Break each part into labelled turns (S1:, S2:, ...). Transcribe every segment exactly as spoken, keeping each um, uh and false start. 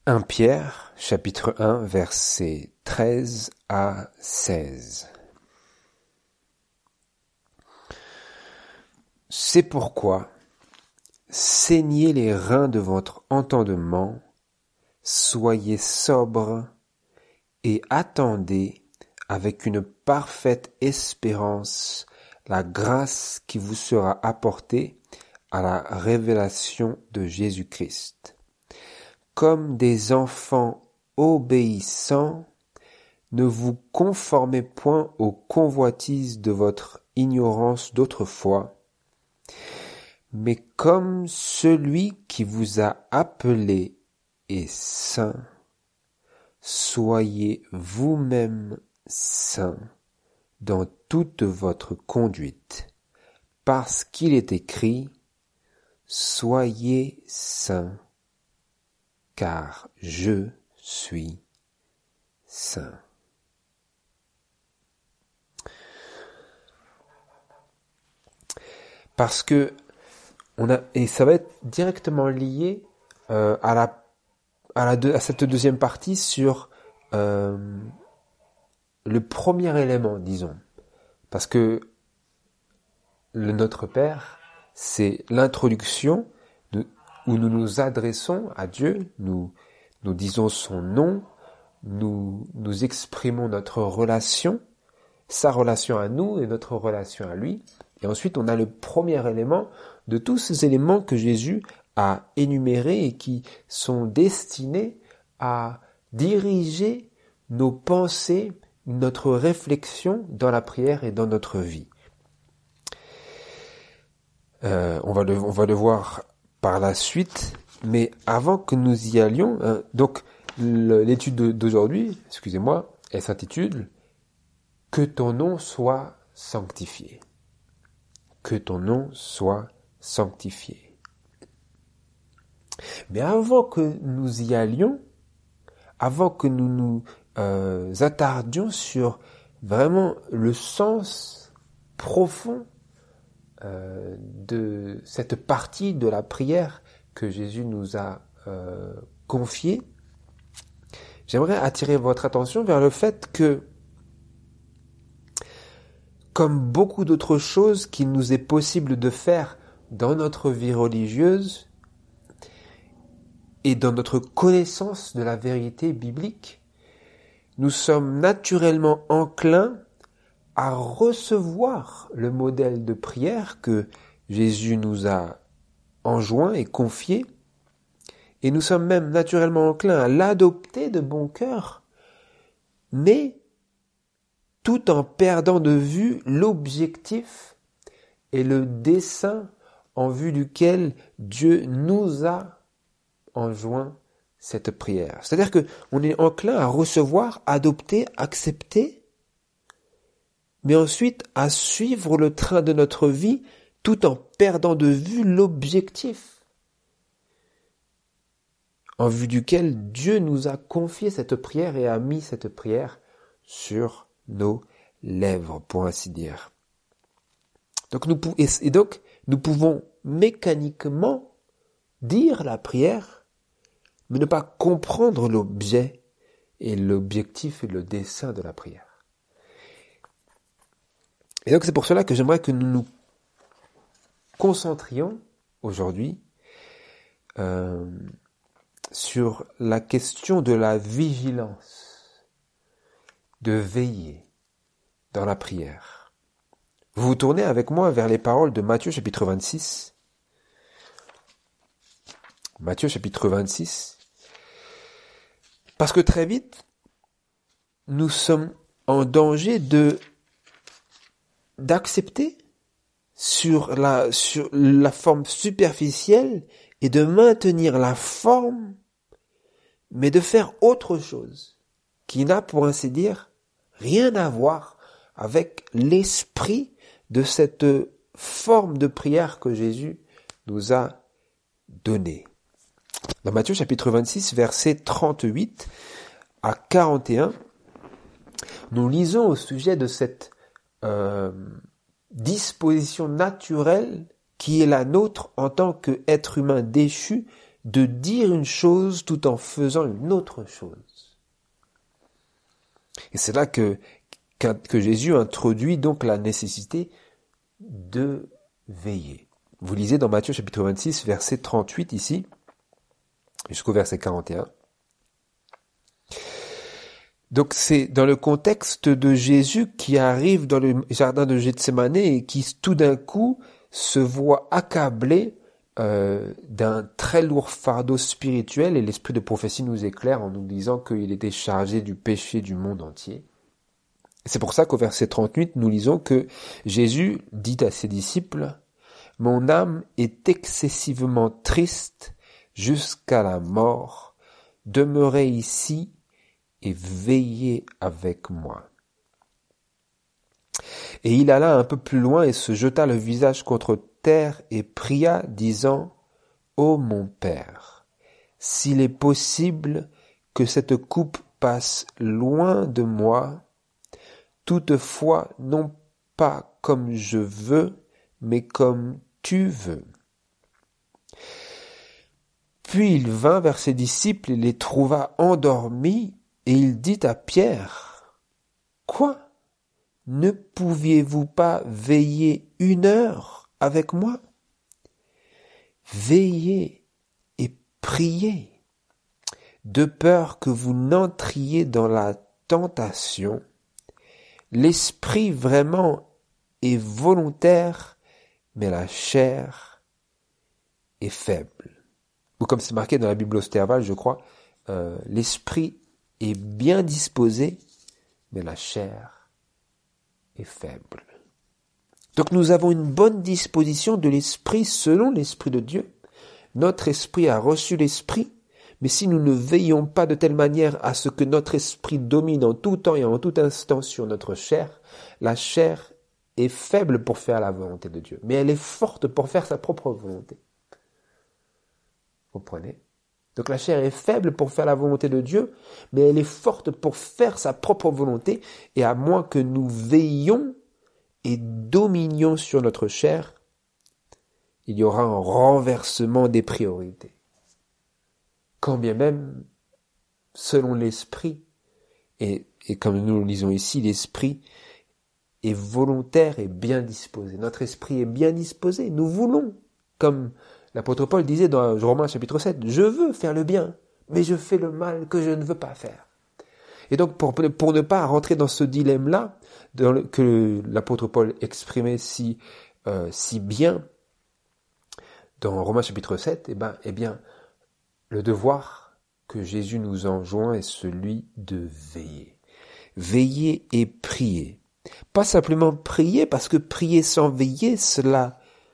S1: premier Pierre, chapitre un, versets treize à seize. C'est pourquoi, saignez les reins de votre entendement, soyez sobres et attendez avec une parfaite espérance la grâce qui vous sera apportée à la révélation de Jésus-Christ. Comme des enfants obéissants, ne vous conformez point aux convoitises de votre ignorance d'autrefois, mais comme celui qui vous a appelé est saint, soyez vous-même saints dans toute votre conduite, parce qu'il est écrit « Soyez saints, car je suis saint. » Parce que on a, et ça va être directement lié euh, à la à la deux, à cette deuxième partie sur euh, le premier élément, disons, parce que le Notre Père, c'est l'introduction de, où nous nous adressons à Dieu, nous nous disons son nom, nous nous exprimons notre relation, sa relation à nous et notre relation à lui. Et ensuite, on a le premier élément de tous ces éléments que Jésus a énumérés et qui sont destinés à diriger nos pensées, notre réflexion dans la prière et dans notre vie. Euh, on va le, on va le voir par la suite, mais avant que nous y allions, hein, donc le, l'étude d'aujourd'hui, excusez-moi, elle s'intitule « Que ton nom soit sanctifié ». Que ton nom soit sanctifié. Mais avant que nous y allions, avant que nous nous euh, attardions sur vraiment le sens profond euh, de cette partie de la prière que Jésus nous a euh, confiée, j'aimerais attirer votre attention vers le fait que, comme beaucoup d'autres choses qu'il nous est possible de faire dans notre vie religieuse et dans notre connaissance de la vérité biblique, nous sommes naturellement enclins à recevoir le modèle de prière que Jésus nous a enjoint et confié, et nous sommes même naturellement enclins à l'adopter de bon cœur, mais tout en perdant de vue l'objectif et le dessein en vue duquel Dieu nous a enjoint cette prière. C'est-à-dire que on est enclin à recevoir, adopter, accepter, mais ensuite à suivre le train de notre vie tout en perdant de vue l'objectif en vue duquel Dieu nous a confié cette prière et a mis cette prière sur nos lèvres, pour ainsi dire. Donc nous, et donc, nous pouvons mécaniquement dire la prière, mais ne pas comprendre l'objet et l'objectif et le dessein de la prière. Et donc c'est pour cela que j'aimerais que nous nous concentrions aujourd'hui euh, sur la question de la vigilance, de veiller dans la prière. Vous vous tournez avec moi vers les paroles de Matthieu chapitre vingt-six. Matthieu chapitre vingt-six. Parce que très vite, nous sommes en danger de d'accepter sur la sur la forme superficielle et de maintenir la forme, mais de faire autre chose qui n'a, pour ainsi dire, rien à voir avec l'esprit de cette forme de prière que Jésus nous a donnée. Dans Matthieu chapitre vingt-six, versets trente-huit à quarante et un, nous lisons au sujet de cette euh, disposition naturelle qui est la nôtre en tant qu'être humain déchu de dire une chose tout en faisant une autre chose. Et c'est là que, que Jésus introduit donc la nécessité de veiller. Vous lisez dans Matthieu chapitre vingt-six, verset trente-huit ici, jusqu'au verset quarante et un. Donc c'est dans le contexte de Jésus qui arrive dans le jardin de Gethsémane et qui tout d'un coup se voit accablé euh, d'un très lourd fardeau spirituel, et l'esprit de prophétie nous éclaire en nous disant qu'il était chargé du péché du monde entier. C'est pour ça qu'au verset trente-huit, nous lisons que Jésus dit à ses disciples « Mon âme est excessivement triste jusqu'à la mort. Demeurez ici et veillez avec moi. » Et il alla un peu plus loin et se jeta le visage contre terre et pria, disant « Ô mon Père, s'il est possible que cette coupe passe loin de moi, toutefois non pas comme je veux, mais comme tu veux. » Puis il vint vers ses disciples et les trouva endormis, et il dit à Pierre, « Quoi? Ne pouviez-vous pas veiller une heure avec moi? Veillez et priez, de peur que vous n'entriez dans la tentation. L'esprit vraiment est volontaire, mais la chair est faible. » Ou comme c'est marqué dans la Bible Austerval, je crois, euh, l'esprit est bien disposé, mais la chair est faible. Donc nous avons une bonne disposition de l'esprit selon l'esprit de Dieu. Notre esprit a reçu l'esprit, mais si nous ne veillons pas de telle manière à ce que notre esprit domine en tout temps et en tout instant sur notre chair, la chair est faible pour faire la volonté de Dieu, mais elle est forte pour faire sa propre volonté. Vous comprenez? Donc la chair est faible pour faire la volonté de Dieu, mais elle est forte pour faire sa propre volonté, et à moins que nous veillions et dominions sur notre chair, il y aura un renversement des priorités. Quand bien même, selon l'esprit, et, et comme nous le lisons ici, l'esprit est volontaire et bien disposé. Notre esprit est bien disposé. Nous voulons, comme l'apôtre Paul disait dans Romains chapitre sept, « Je veux faire le bien, mais je fais le mal que je ne veux pas faire. » Et donc, pour, pour ne pas rentrer dans ce dilemme-là, dans le, que l'apôtre Paul exprimait si, euh, si bien dans Romains chapitre sept, eh ben, eh bien, le devoir que Jésus nous enjoint est celui de veiller. Veiller et prier. Pas simplement prier, parce que prier sans veiller, cela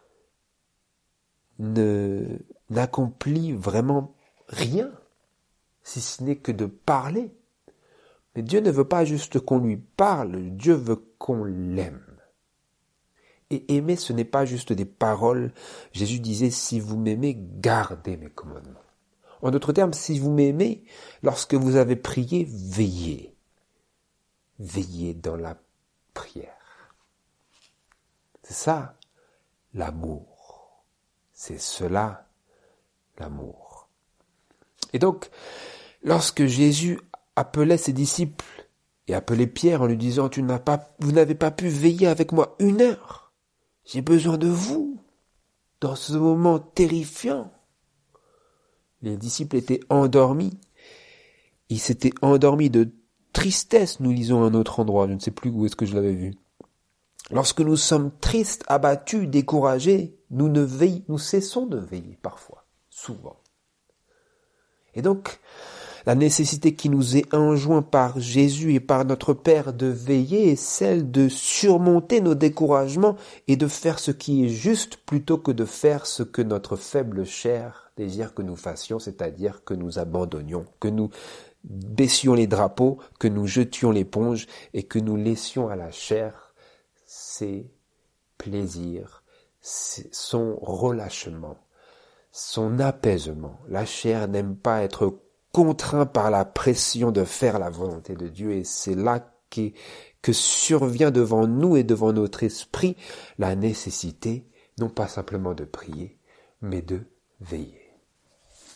S1: ne n'accomplit vraiment rien, si ce n'est que de parler. Mais Dieu ne veut pas juste qu'on lui parle, Dieu veut qu'on l'aime. Et aimer, ce n'est pas juste des paroles. Jésus disait, si vous m'aimez, gardez mes commandements. En d'autres termes, si vous m'aimez, lorsque vous avez prié, veillez. Veillez dans la prière. C'est ça, l'amour. C'est cela, l'amour. Et donc, lorsque Jésus appelait ses disciples et appelait Pierre en lui disant « Tu n'as pas, vous n'avez pas pu veiller avec moi une heure. J'ai besoin de vous dans ce moment terrifiant. » Les disciples étaient endormis. Ils s'étaient endormis de tristesse, nous lisons à un autre endroit. Je ne sais plus où est-ce que je l'avais vu. Lorsque nous sommes tristes, abattus, découragés, nous ne veillons, nous cessons de veiller parfois, souvent. Et donc, la nécessité qui nous est enjointe par Jésus et par notre Père de veiller est celle de surmonter nos découragements et de faire ce qui est juste plutôt que de faire ce que notre faible chair désire que nous fassions, c'est-à-dire que nous abandonnions, que nous baissions les drapeaux, que nous jetions l'éponge et que nous laissions à la chair ses plaisirs, son relâchement, son apaisement. La chair n'aime pas être contraint par la pression de faire la volonté de Dieu, et c'est là que, que survient devant nous et devant notre esprit la nécessité, non pas simplement de prier, mais de veiller.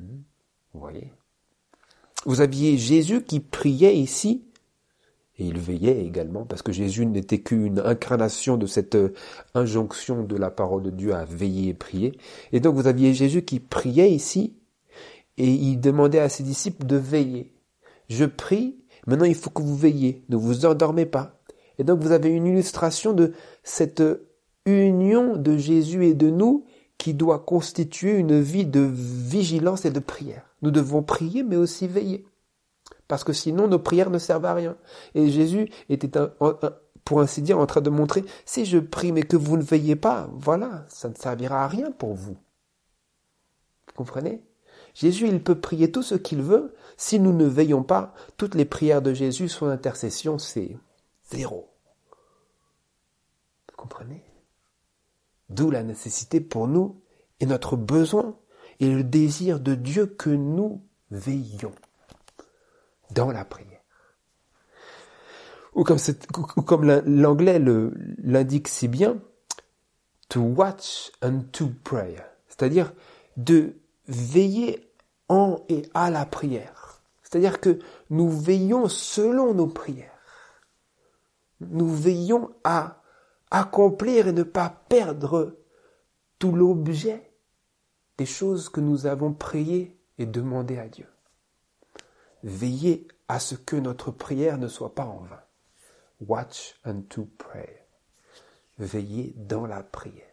S1: Vous voyez? Vous aviez Jésus qui priait ici, et il veillait également, parce que Jésus n'était qu'une incarnation de cette injonction de la parole de Dieu à veiller et prier. Et donc vous aviez Jésus qui priait ici, et il demandait à ses disciples de veiller. Je prie, maintenant il faut que vous veillez, ne vous endormez pas. Et donc vous avez une illustration de cette union de Jésus et de nous qui doit constituer une vie de vigilance et de prière. Nous devons prier mais aussi veiller. Parce que sinon nos prières ne servent à rien. Et Jésus était, un, un, pour ainsi dire, en train de montrer, si je prie mais que vous ne veillez pas, voilà, ça ne servira à rien pour vous. Vous comprenez ? Jésus, il peut prier tout ce qu'il veut. Si nous ne veillons pas, toutes les prières de Jésus, son intercession, c'est zéro. Vous comprenez ? D'où la nécessité pour nous et notre besoin et le désir de Dieu que nous veillions dans la prière. Ou comme, c'est, ou comme l'anglais le, l'indique si bien, to watch and to pray. C'est-à-dire de veiller en et à la prière. C'est-à-dire que nous veillons selon nos prières. Nous veillons à accomplir et ne pas perdre tout l'objet des choses que nous avons priées et demandées à Dieu. Veillez à ce que notre prière ne soit pas en vain. Watch and to pray. Veillez dans la prière.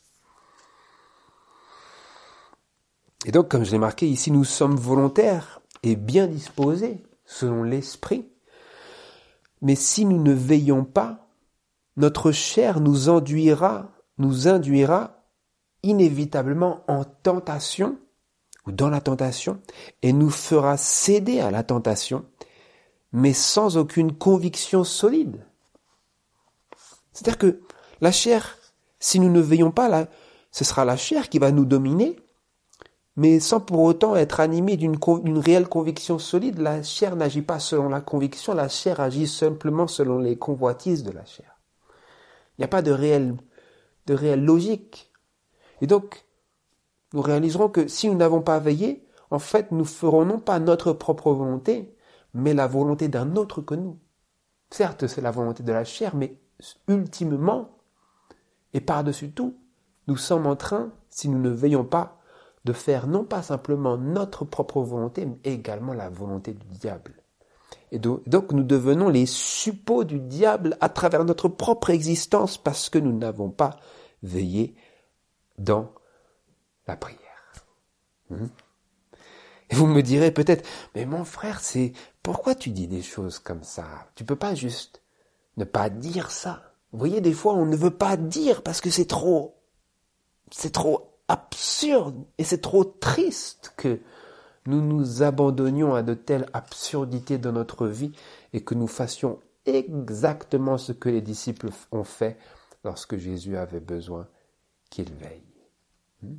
S1: Et donc, comme je l'ai marqué ici, nous sommes volontaires et bien disposés selon l'esprit. Mais si nous ne veillons pas, notre chair nous induira, nous induira inévitablement en tentation ou dans la tentation et nous fera céder à la tentation, mais sans aucune conviction solide. C'est-à-dire que la chair, si nous ne veillons pas, là, ce sera la chair qui va nous dominer, mais sans pour autant être animée d'une, d'une réelle conviction solide. La chair n'agit pas selon la conviction, la chair agit simplement selon les convoitises de la chair. Il n'y a pas de réelle, de réelle logique. Et donc, nous réaliserons que si nous n'avons pas veillé, en fait, nous ferons non pas notre propre volonté, mais la volonté d'un autre que nous. Certes, c'est la volonté de la chair, mais ultimement, et par-dessus tout, nous sommes en train, si nous ne veillons pas, de faire non pas simplement notre propre volonté, mais également la volonté du diable. Et donc nous devenons les suppôts du diable à travers notre propre existence parce que nous n'avons pas veillé dans la prière. Hum. Et vous me direz peut-être, mais mon frère, c'est pourquoi tu dis des choses comme ça ? Tu peux pas juste ne pas dire ça. Vous voyez, des fois, on ne veut pas dire parce que c'est trop, c'est trop absurde et c'est trop triste que nous nous abandonnions à de telles absurdités dans notre vie et que nous fassions exactement ce que les disciples ont fait lorsque Jésus avait besoin qu'ils veillent.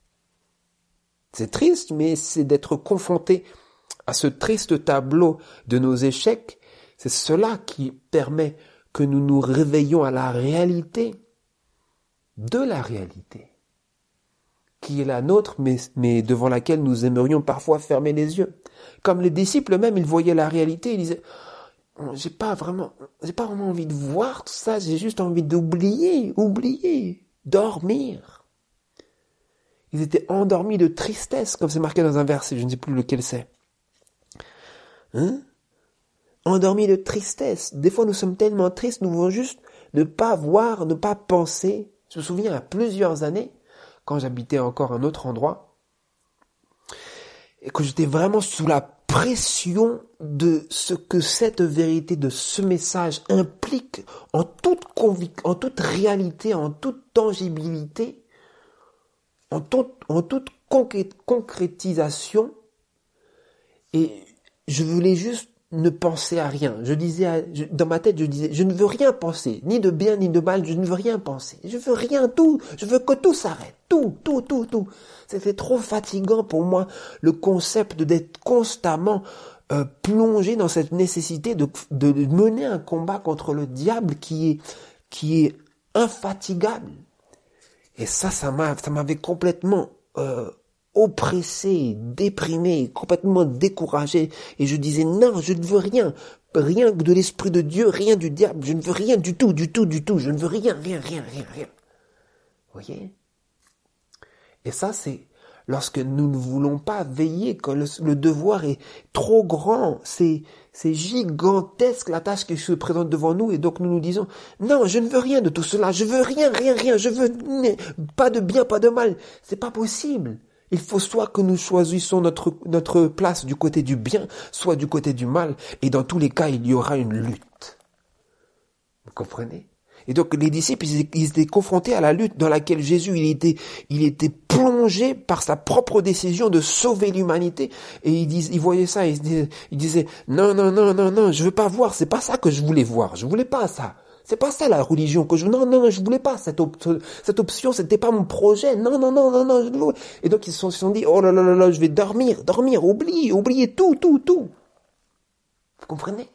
S1: C'est triste, mais c'est d'être confronté à ce triste tableau de nos échecs. C'est cela qui permet que nous nous réveillions à la réalité de la réalité, qui est la nôtre, mais, mais devant laquelle nous aimerions parfois fermer les yeux. Comme les disciples eux-mêmes, ils voyaient la réalité, ils disaient, j'ai pas vraiment, j'ai pas vraiment envie de voir tout ça, j'ai juste envie d'oublier, oublier, dormir. Ils étaient endormis de tristesse, comme c'est marqué dans un verset, je ne sais plus lequel c'est. Hein? Endormis de tristesse. Des fois, nous sommes tellement tristes, nous voulons juste ne pas voir, ne pas penser. Je me souviens, il y a plusieurs années, quand j'habitais encore à un autre endroit, et que j'étais vraiment sous la pression de ce que cette vérité, de ce message implique en toute convic- en toute réalité, en toute tangibilité, en, tout, en toute concré- concrétisation. Et je voulais juste ne penser à rien. Je disais, à, je, dans ma tête, je disais, je ne veux rien penser, ni de bien ni de mal, je ne veux rien penser. Je veux rien, tout, je veux que tout s'arrête, tout, tout, tout, tout. C'était trop fatigant pour moi, le concept d'être constamment euh, plongé dans cette nécessité de, de mener un combat contre le diable qui est, qui est infatigable. Et ça, ça m'a, ça m'avait complètement euh, oppressé, déprimé, complètement découragé. Et je disais, non, je ne veux rien. Rien de l'Esprit de Dieu, rien du diable. Je ne veux rien du tout, du tout, du tout. Je ne veux rien, rien, rien, rien, rien. Vous voyez? Et ça, c'est lorsque nous ne voulons pas veiller, quand le, le devoir est trop grand, c'est, c'est gigantesque la tâche qui se présente devant nous, et donc nous nous disons, non, je ne veux rien de tout cela, je veux rien, rien, rien, je veux pas de bien, pas de mal. C'est pas possible. Il faut soit que nous choisissons notre, notre place du côté du bien, soit du côté du mal, et dans tous les cas, il y aura une lutte. Vous comprenez? Et donc les disciples, ils étaient confrontés à la lutte dans laquelle Jésus, il était, il était plongé par sa propre décision de sauver l'humanité. Et ils disent, ils voyaient ça, ils disaient, ils disaient, non, non, non, non, non, je veux pas voir, c'est pas ça que je voulais voir, je voulais pas ça. C'est pas ça la religion que je, non, non, non, je voulais pas cette, op- cette option, c'était pas mon projet, non, non, non, non, non, je voulais. Et donc ils se sont, se sont dit, oh là là là là, je vais dormir, dormir, oublier, oublier tout, tout, tout. Vous comprenez?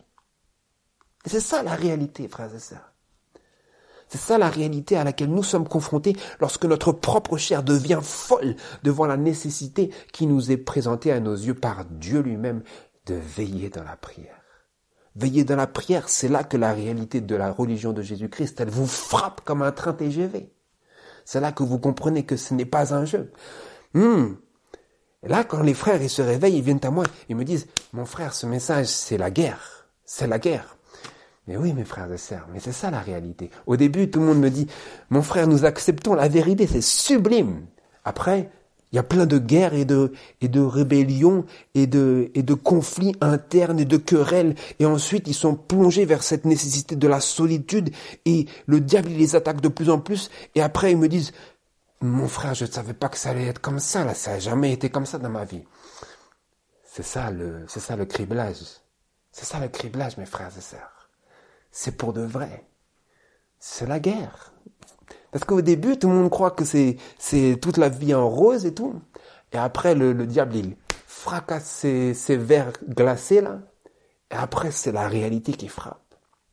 S1: Et c'est ça la réalité, frères et sœurs. C'est ça la réalité à laquelle nous sommes confrontés lorsque notre propre chair devient folle devant la nécessité qui nous est présentée à nos yeux par Dieu lui-même de veiller dans la prière. Veiller dans la prière, c'est là que la réalité de la religion de Jésus-Christ, elle vous frappe comme un train T G V. C'est là que vous comprenez que ce n'est pas un jeu. Hmm. Et là, quand les frères ils se réveillent, ils viennent à moi, ils me disent, mon frère, ce message, c'est la guerre. C'est la guerre. Mais oui, mes frères et sœurs, mais c'est ça la réalité. Au début, tout le monde me dit, mon frère, nous acceptons la vérité, c'est sublime. Après, il y a plein de guerres et de, et de rébellions et de, et de conflits internes et de querelles. Et ensuite, ils sont plongés vers cette nécessité de la solitude et le diable, il les attaque de plus en plus. Et après, ils me disent, mon frère, je ne savais pas que ça allait être comme ça, là, ça n'a jamais été comme ça dans ma vie. C'est ça le, c'est ça le criblage. C'est ça le criblage, mes frères et sœurs. C'est pour de vrai. C'est la guerre. Parce qu'au début, tout le monde croit que c'est, c'est toute la vie en rose et tout. Et après, le, le diable, il fracasse ses, ses verres glacés, là. Et après, c'est la réalité qui frappe.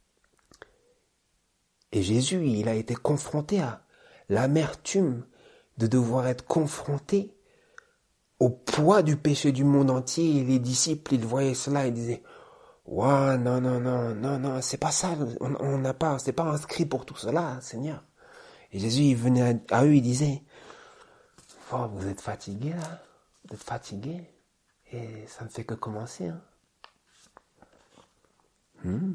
S1: Et Jésus, il a été confronté à l'amertume de devoir être confronté au poids du péché du monde entier. Et les disciples, ils voyaient cela et disaient, ouais, non, non, non, non, non, c'est pas ça, on n'a pas, c'est pas inscrit pour tout cela, Seigneur. Et Jésus, il venait à, à eux, il disait, oh, vous êtes fatigués, là, vous êtes fatigués, et ça ne fait que commencer, hein. Hmm.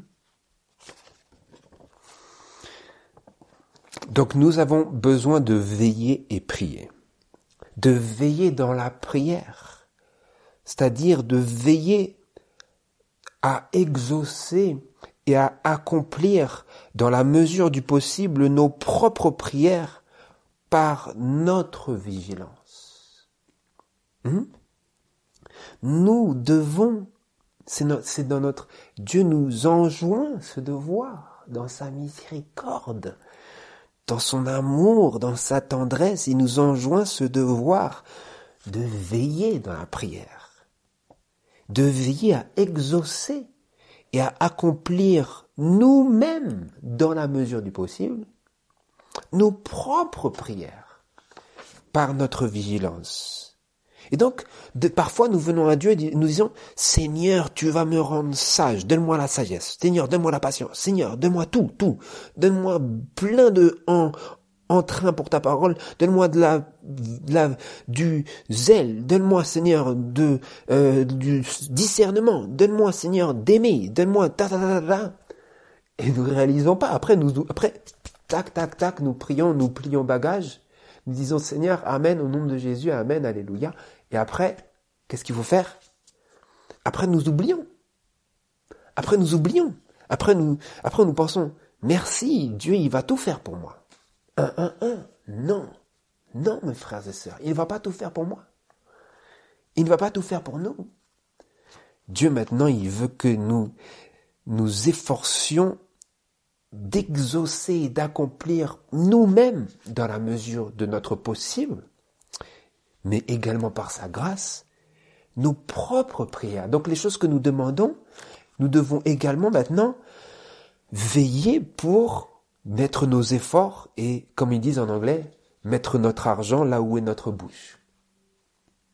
S1: Donc nous avons besoin de veiller et prier. De veiller dans la prière. C'est-à-dire de veiller à exaucer et à accomplir dans la mesure du possible nos propres prières par notre vigilance. Hmm? Nous devons, c'est, no, c'est dans notre, Dieu nous enjoint ce devoir dans sa miséricorde, dans son amour, dans sa tendresse, il nous enjoint ce devoir de veiller dans la prière, de veiller à exaucer et à accomplir nous-mêmes, dans la mesure du possible, nos propres prières par notre vigilance. Et donc, de, parfois nous venons à Dieu et nous disons, Seigneur, tu vas me rendre sage, donne-moi la sagesse, Seigneur, donne-moi la patience, Seigneur, donne-moi tout, tout, donne-moi plein de en, entrain pour ta parole, donne-moi de la, de la, du zèle, donne-moi, Seigneur, de, euh, du discernement, donne-moi, Seigneur, d'aimer, donne-moi ta ta ta ta. Et nous ne réalisons pas. Après, nous, après, tac, tac, tac, nous prions, nous plions bagage, nous disons, Seigneur, Amen, au nom de Jésus, Amen, Alléluia. Et après, qu'est-ce qu'il faut faire? Après, nous oublions. Après, nous oublions. Après, nous, après, nous pensons, merci, Dieu, il va tout faire pour moi. Un, un, un. Non. Non, mes frères et sœurs. Il ne va pas tout faire pour moi. Il ne va pas tout faire pour nous. Dieu, maintenant, il veut que nous nous efforcions d'exaucer et d'accomplir nous-mêmes, dans la mesure de notre possible, mais également par sa grâce, nos propres prières. Donc les choses que nous demandons, nous devons également maintenant veiller pour mettre nos efforts et, comme ils disent en anglais, mettre notre argent là où est notre bouche.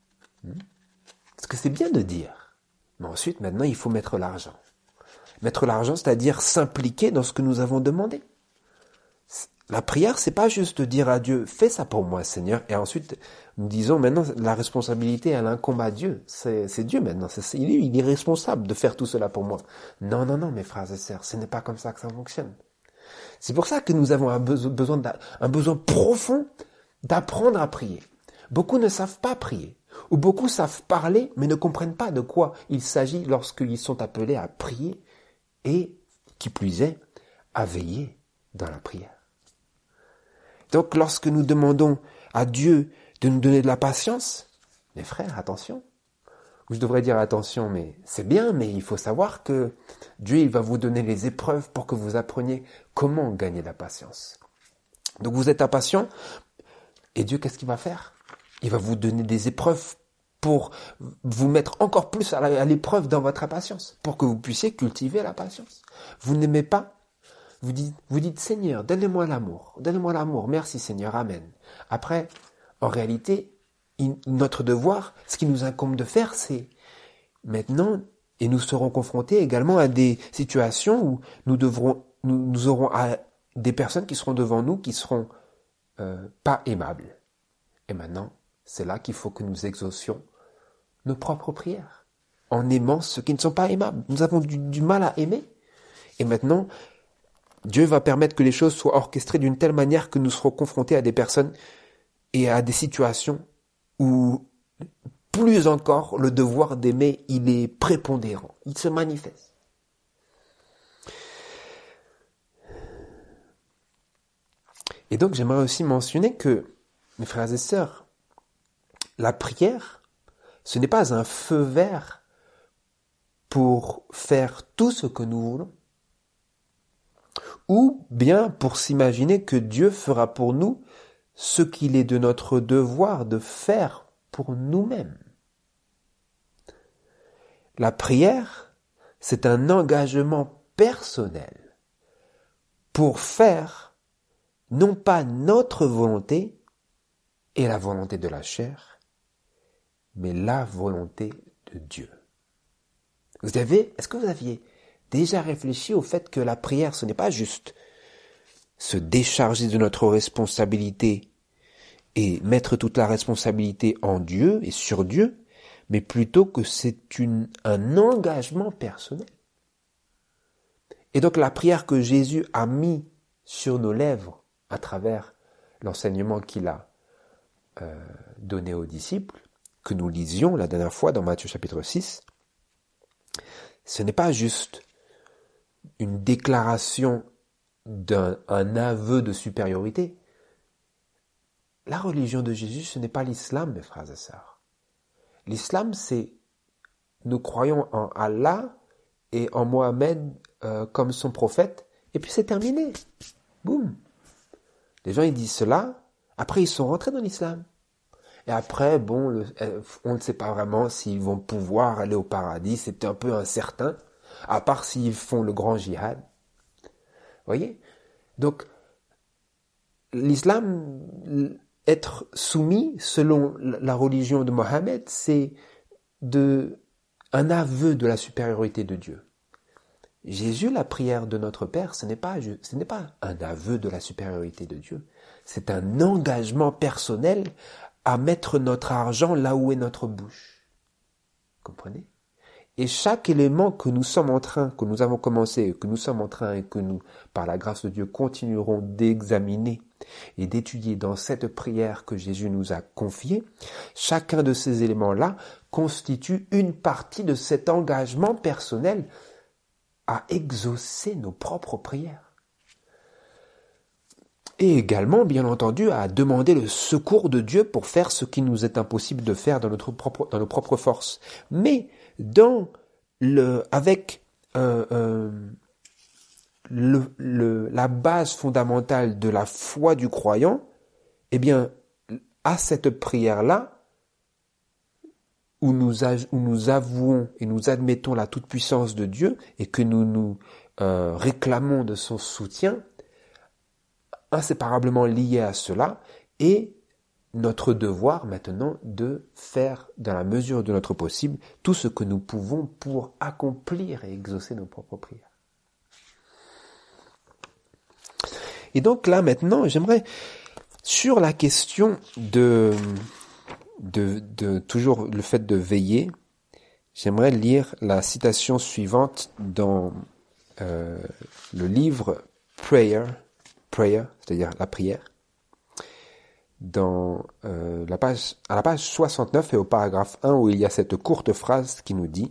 S1: Parce que c'est bien de dire. Mais ensuite, maintenant, il faut mettre l'argent. Mettre l'argent, c'est-à-dire s'impliquer dans ce que nous avons demandé. La prière, c'est pas juste de dire à Dieu, fais ça pour moi, Seigneur, et ensuite, nous disons, maintenant, la responsabilité, elle incombe à Dieu. C'est, c'est Dieu maintenant. C'est, il, est, il est responsable de faire tout cela pour moi. Non, non, non, mes frères et sœurs, ce n'est pas comme ça que ça fonctionne. C'est pour ça que nous avons un besoin, un besoin profond d'apprendre à prier. Beaucoup ne savent pas prier, ou beaucoup savent parler, mais ne comprennent pas de quoi il s'agit lorsqu'ils sont appelés à prier, et, qui plus est, à veiller dans la prière. Donc, lorsque nous demandons à Dieu de nous donner de la patience, mes frères, attention. Ou je devrais dire attention, mais c'est bien, mais il faut savoir que Dieu, il va vous donner les épreuves pour que vous appreniez comment gagner de la patience. Donc, vous êtes impatient, et Dieu, qu'est-ce qu'il va faire? Il va vous donner des épreuves pour vous mettre encore plus à l'épreuve dans votre impatience, pour que vous puissiez cultiver la patience. Vous n'aimez pas? Vous dites, vous dites, Seigneur, donnez-moi l'amour, donnez-moi l'amour, merci Seigneur, amen. Après, en réalité, il, notre devoir, ce qui nous incombe de faire, c'est maintenant, et nous serons confrontés également à des situations où nous devrons, nous, nous aurons à, des personnes qui seront devant nous, qui seront euh, pas aimables. Et maintenant, c'est là qu'il faut que nous exaucions nos propres prières, en aimant ceux qui ne sont pas aimables. Nous avons du, du mal à aimer. Et maintenant, Dieu va permettre que les choses soient orchestrées d'une telle manière que nous serons confrontés à des personnes et à des situations où, plus encore, le devoir d'aimer, il est prépondérant. Il se manifeste. Et donc, j'aimerais aussi mentionner que, mes frères et sœurs, la prière, ce n'est pas un feu vert pour faire tout ce que nous voulons. Ou bien pour s'imaginer que Dieu fera pour nous ce qu'il est de notre devoir de faire pour nous-mêmes. La prière, c'est un engagement personnel pour faire non pas notre volonté et la volonté de la chair, mais la volonté de Dieu. Vous avez, est-ce que vous aviez déjà réfléchi au fait que la prière, ce n'est pas juste se décharger de notre responsabilité et mettre toute la responsabilité en Dieu et sur Dieu, mais plutôt que c'est une, un engagement personnel. Et donc la prière que Jésus a mis sur nos lèvres à travers l'enseignement qu'il a euh, donné aux disciples, que nous lisions la dernière fois dans Matthieu chapitre six, ce n'est pas juste une déclaration d'un un aveu de supériorité. La religion de Jésus, ce n'est pas l'islam, mes frères et sœurs. L'islam, c'est nous croyons en Allah et en Mohammed euh, comme son prophète, et puis c'est terminé. Boum. Les gens, ils disent cela, après ils sont rentrés dans l'islam. Et après, bon, le, euh, on ne sait pas vraiment s'ils vont pouvoir aller au paradis, c'est un peu incertain, à part s'ils font le grand djihad. Voyez? Donc, l'islam, être soumis selon la religion de Mohammed, c'est de, un aveu de la supériorité de Dieu. Jésus, la prière de notre Père, ce n'est pas, ce n'est pas un aveu de la supériorité de Dieu. C'est un engagement personnel à mettre notre argent là où est notre bouche. Comprenez? Et chaque élément que nous sommes en train, que nous avons commencé, que nous sommes en train et que nous, par la grâce de Dieu, continuerons d'examiner et d'étudier dans cette prière que Jésus nous a confiée, chacun de ces éléments-là constitue une partie de cet engagement personnel à exaucer nos propres prières. Et également, bien entendu, à demander le secours de Dieu pour faire ce qui nous est impossible de faire dans notre propre, dans nos propres forces. Mais dans le, avec euh, euh, le, le, la base fondamentale de la foi du croyant, eh bien, à cette prière-là, où nous, où nous avouons et nous admettons la toute-puissance de Dieu et que nous nous euh, réclamons de son soutien, inséparablement lié à cela, et notre devoir maintenant de faire, dans la mesure de notre possible, tout ce que nous pouvons pour accomplir et exaucer nos propres prières. Et donc là maintenant, j'aimerais, sur la question de, de, de toujours le fait de veiller, j'aimerais lire la citation suivante dans euh, le livre Prayer, Prayer, c'est-à-dire la prière, dans euh, la page, à la page soixante-neuf et au paragraphe un où il y a cette courte phrase qui nous dit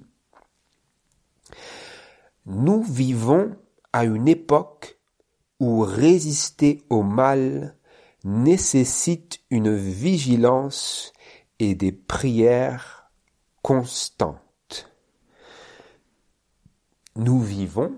S1: « Nous vivons à une époque où résister au mal nécessite une vigilance et des prières constantes. » Nous vivons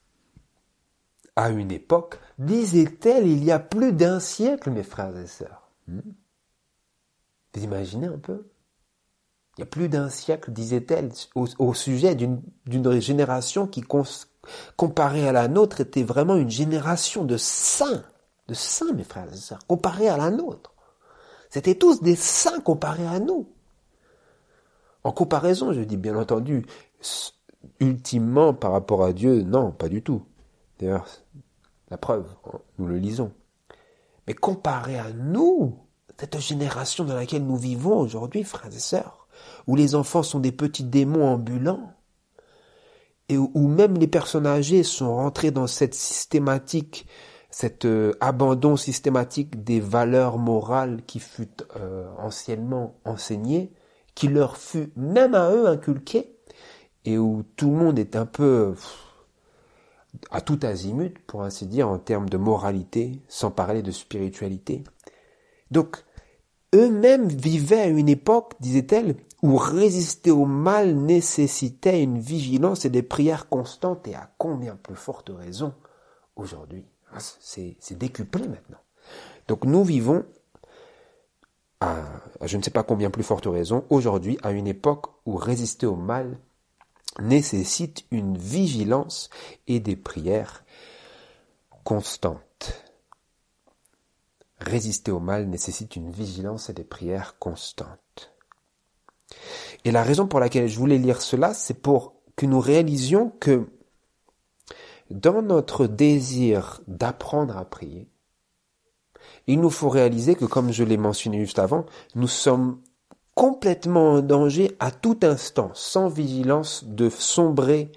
S1: à une époque, disait-elle, il y a plus d'un siècle, mes frères et sœurs. Hmm? Vous imaginez un peu? Il y a plus d'un siècle, disait-elle, au, au sujet d'une, d'une génération qui, cons, comparée à la nôtre, était vraiment une génération de saints, de saints, mes frères et sœurs, comparée à la nôtre. C'était tous des saints comparés à nous. En comparaison, je dis bien entendu, ultimement par rapport à Dieu, non, pas du tout. D'ailleurs, la preuve, nous le lisons. Mais comparé à nous, cette génération dans laquelle nous vivons aujourd'hui, frères et sœurs, où les enfants sont des petits démons ambulants, et où, où même les personnes âgées sont rentrées dans cette systématique, cet euh, abandon systématique des valeurs morales qui fut euh, anciennement enseignées, qui leur fut même à eux inculquée, et où tout le monde est un peu pff, à tout azimut, pour ainsi dire, en termes de moralité, sans parler de spiritualité. Donc, eux-mêmes vivaient à une époque, disait-elle, où résister au mal nécessitait une vigilance et des prières constantes, et à combien plus forte raison aujourd'hui. C'est, c'est décuplé maintenant. Donc nous vivons, à, à je ne sais pas combien plus forte raison, aujourd'hui à une époque où résister au mal nécessite une vigilance et des prières constantes. Résister au mal nécessite une vigilance et des prières constantes. Et la raison pour laquelle je voulais lire cela, c'est pour que nous réalisions que dans notre désir d'apprendre à prier, il nous faut réaliser que, comme je l'ai mentionné juste avant, nous sommes complètement en danger à tout instant, sans vigilance, de sombrer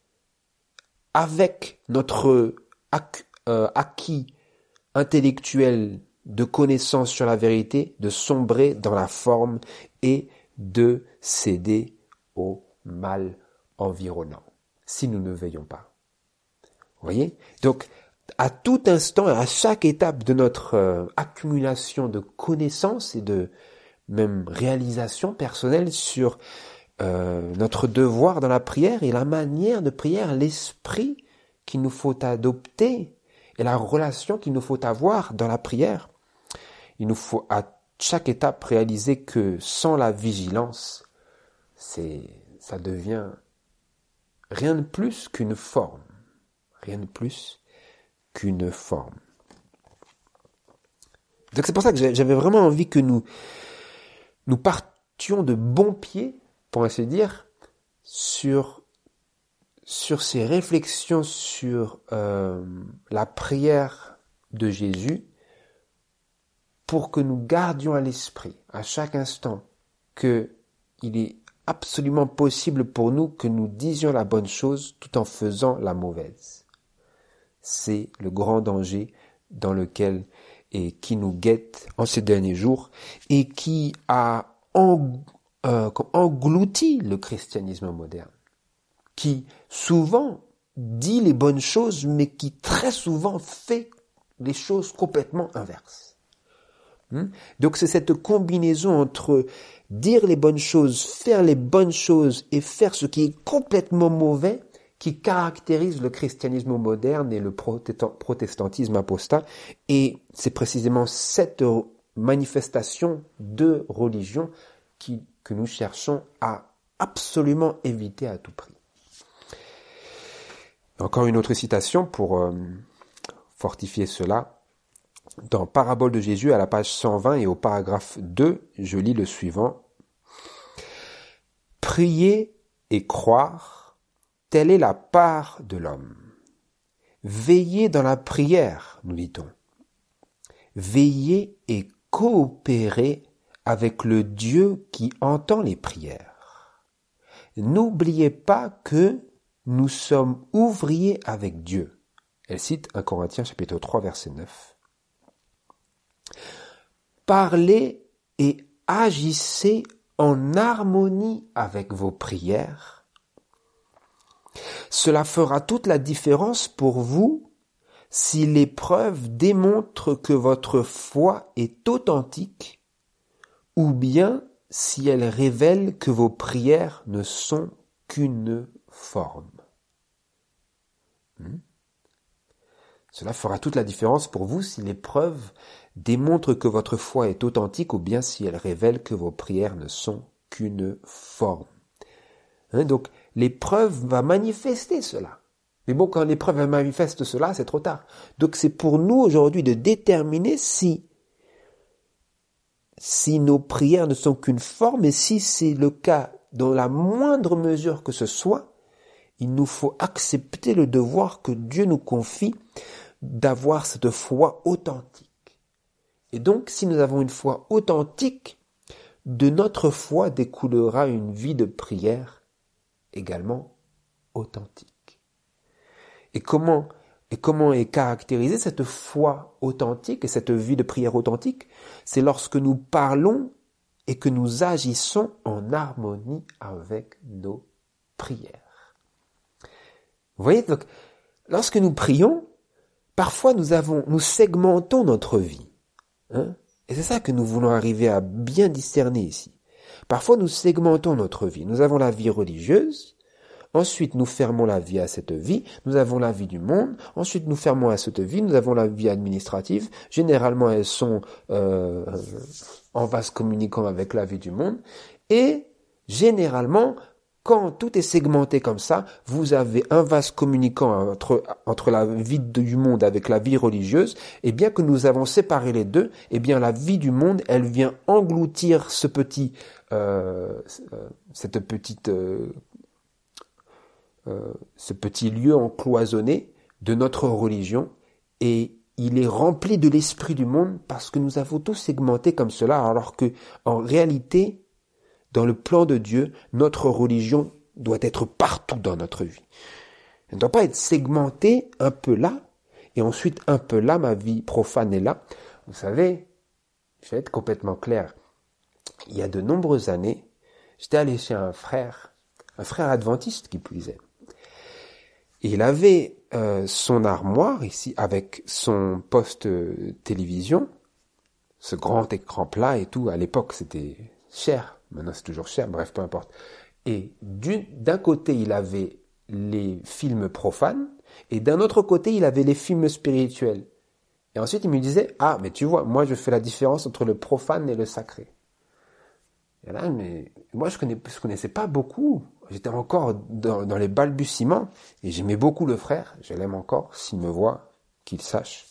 S1: avec notre acquis intellectuel de connaissance sur la vérité, de sombrer dans la forme et de céder au mal environnant, si nous ne veillons pas. Vous voyez? Donc, à tout instant et à chaque étape de notre euh, accumulation de connaissances et de même réalisation personnelle sur euh, notre devoir dans la prière et la manière de prière, l'esprit qu'il nous faut adopter et la relation qu'il nous faut avoir dans la prière, il nous faut à chaque étape réaliser que sans la vigilance, c'est, ça devient rien de plus qu'une forme. Rien de plus qu'une forme. Donc c'est pour ça que j'avais vraiment envie que nous, nous partions de bon pied, pour ainsi dire, sur, sur ces réflexions sur euh, la prière de Jésus, pour que nous gardions à l'esprit, à chaque instant, que il est absolument possible pour nous que nous disions la bonne chose tout en faisant la mauvaise. C'est le grand danger dans lequel et qui nous guette en ces derniers jours et qui a en, euh, englouti le christianisme moderne, qui souvent dit les bonnes choses mais qui très souvent fait les choses complètement inverses. Donc c'est cette combinaison entre dire les bonnes choses, faire les bonnes choses et faire ce qui est complètement mauvais qui caractérise le christianisme moderne et le protestantisme apostat. Et c'est précisément cette manifestation de religion qui, que nous cherchons à absolument éviter à tout prix. Encore une autre citation pour euh, fortifier cela. dans Parabole de Jésus à la page cent vingt et au paragraphe deux, je lis le suivant. Prier et croire, telle est la part de l'homme. Veillez dans la prière, nous dit-on. Veillez et coopérez avec le Dieu qui entend les prières. N'oubliez pas que nous sommes ouvriers avec Dieu. Elle cite un Corinthiens chapitre trois verset neuf. Parlez et agissez en harmonie avec vos prières. Cela fera toute la différence pour vous si l'épreuve démontre que votre foi est authentique ou bien si elle révèle que vos prières ne sont qu'une forme. Hmm? Cela fera toute la différence pour vous si l'épreuve démontre que votre foi est authentique ou bien si elle révèle que vos prières ne sont qu'une forme. Hein, donc l'épreuve va manifester cela. Mais bon, quand l'épreuve manifeste cela, c'est trop tard. Donc c'est pour nous aujourd'hui de déterminer si si nos prières ne sont qu'une forme, et si c'est le cas dans la moindre mesure que ce soit, il nous faut accepter le devoir que Dieu nous confie d'avoir cette foi authentique. Et donc, si nous avons une foi authentique, de notre foi découlera une vie de prière également authentique. Et comment, et comment est caractérisée cette foi authentique et cette vie de prière authentique? C'est lorsque nous parlons et que nous agissons en harmonie avec nos prières. Vous voyez, donc, lorsque nous prions, parfois nous avons, nous segmentons notre vie. Hein? Et c'est ça que nous voulons arriver à bien discerner ici. Parfois nous segmentons notre vie. Nous avons la vie religieuse, ensuite nous fermons la vie à cette vie, nous avons la vie du monde, ensuite nous fermons à cette vie, nous avons la vie administrative. Généralement elles sont euh, en vase communicant avec la vie du monde. Et généralement, quand tout est segmenté comme ça, vous avez un vase communicant entre, entre la vie du monde avec la vie religieuse, et bien que nous avons séparé les deux, et bien la vie du monde, elle vient engloutir ce petit, euh, cette petite, euh, euh, ce petit lieu encloisonné de notre religion, et il est rempli de l'esprit du monde parce que nous avons tout segmenté comme cela, alors que en réalité, dans le plan de Dieu, notre religion doit être partout dans notre vie. Elle ne doit pas être segmentée un peu là, et ensuite un peu là, ma vie profane est là. Vous savez, je vais être complètement clair. Il y a de nombreuses années, j'étais allé chez un frère, un frère adventiste qui plus est. Et il avait euh, son armoire ici, avec son poste euh, télévision, ce grand écran plat et tout. À l'époque, c'était cher. Maintenant, c'est toujours cher, bref, peu importe. Et d'un côté, il avait les films profanes, et d'un autre côté, il avait les films spirituels. Et ensuite, il me disait, ah, mais tu vois, moi, je fais la différence entre le profane et le sacré. Et là, mais moi, je connais, je connaissais pas beaucoup. J'étais encore dans, dans les balbutiements, et j'aimais beaucoup le frère. Je l'aime encore. S'il me voit, qu'il sache.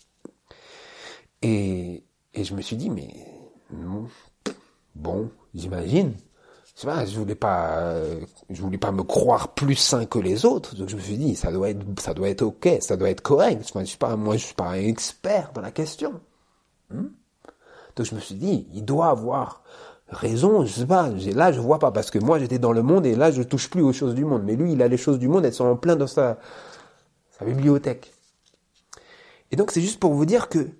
S1: Et, et je me suis dit, mais non, bon, j'imagine. Je sais pas, je voulais pas, euh, je voulais pas me croire plus saint que les autres. Donc je me suis dit, ça doit être, ça doit être ok, ça doit être correct. Enfin, je suis pas, moi, je suis pas un expert dans la question. Hmm? Donc je me suis dit, il doit avoir raison. Je sais pas. Là, je vois pas parce que moi, j'étais dans le monde et là, je touche plus aux choses du monde. Mais lui, il a les choses du monde, elles sont en plein dans sa, sa bibliothèque. Et donc c'est juste pour vous dire que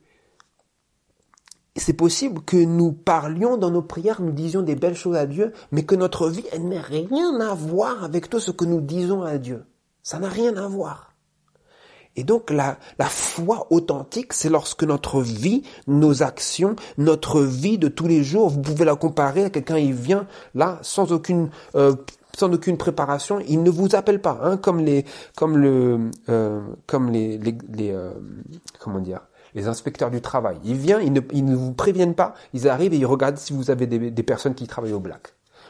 S1: c'est possible que nous parlions dans nos prières, nous disions des belles choses à Dieu, mais que notre vie, elle n'a rien à voir avec tout ce que nous disons à Dieu. Ça n'a rien à voir. Et donc la, la foi authentique, c'est lorsque notre vie, nos actions, notre vie de tous les jours, vous pouvez la comparer à quelqu'un, il vient là, sans aucune... Euh, sans aucune préparation, il ne vous appelle pas, hein, comme les, comme le, euh, comme les, les, les euh, comment dire, les inspecteurs du travail. Ils viennent, ils ne, ils ne vous préviennent pas, ils arrivent et ils regardent si vous avez des, des personnes qui travaillent au black.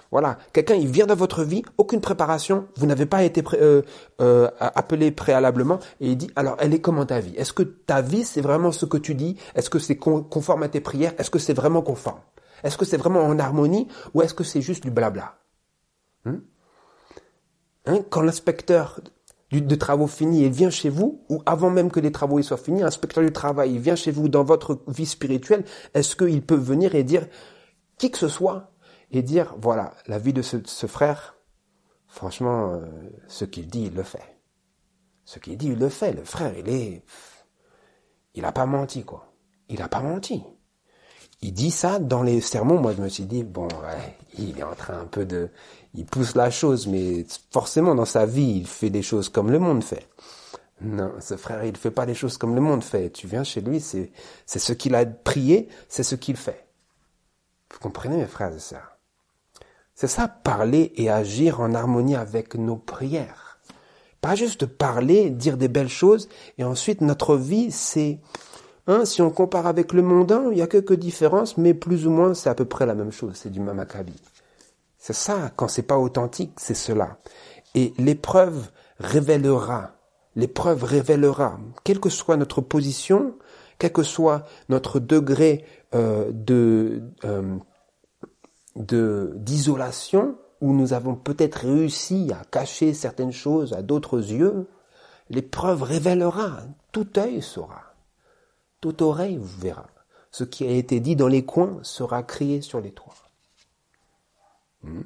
S1: Voilà, quelqu'un il vient dans votre vie, aucune préparation, vous n'avez pas été pré- euh, euh, appelé préalablement et il dit alors elle est comment ta vie? Est-ce que ta vie c'est vraiment ce que tu dis? Est-ce que c'est con- conforme à tes prières? Est-ce que c'est vraiment conforme? Est-ce que c'est vraiment en harmonie ou est-ce que c'est juste du blabla? Hein? Hein? Quand l'inspecteur du, de travaux finis il vient chez vous ou avant même que les travaux ils soient finis, l'inspecteur du travail il vient chez vous dans votre vie spirituelle, est-ce qu'il peut venir et dire qui que ce soit et dire, voilà, la vie de ce, ce frère, franchement, euh, ce qu'il dit, il le fait. Ce qu'il dit, il le fait. Le frère, il est... Il a pas menti, quoi. Il a pas menti. Il dit ça dans les sermons. Moi, je me suis dit, bon, ouais, il est en train un peu de... Il pousse la chose, mais forcément, dans sa vie, il fait des choses comme le monde fait. Non, ce frère, il fait pas des choses comme le monde fait. Tu viens chez lui, c'est, c'est ce qu'il a prié, c'est ce qu'il fait. Vous comprenez, mes frères et sœurs? C'est ça, parler et agir en harmonie avec nos prières. Pas juste parler, dire des belles choses, et ensuite notre vie, c'est... Hein, si on compare avec le mondain, il y a quelques différences, mais plus ou moins, c'est à peu près la même chose, c'est du même acabit. C'est ça, quand c'est pas authentique, c'est cela. Et l'épreuve révélera, l'épreuve révélera, quelle que soit notre position, quel que soit notre degré euh, de... Euh, de d'isolation où nous avons peut-être réussi à cacher certaines choses à d'autres yeux, l'épreuve révélera, tout œil saura, toute oreille verra. Ce qui a été dit dans les coins sera crié sur les toits. Hmm.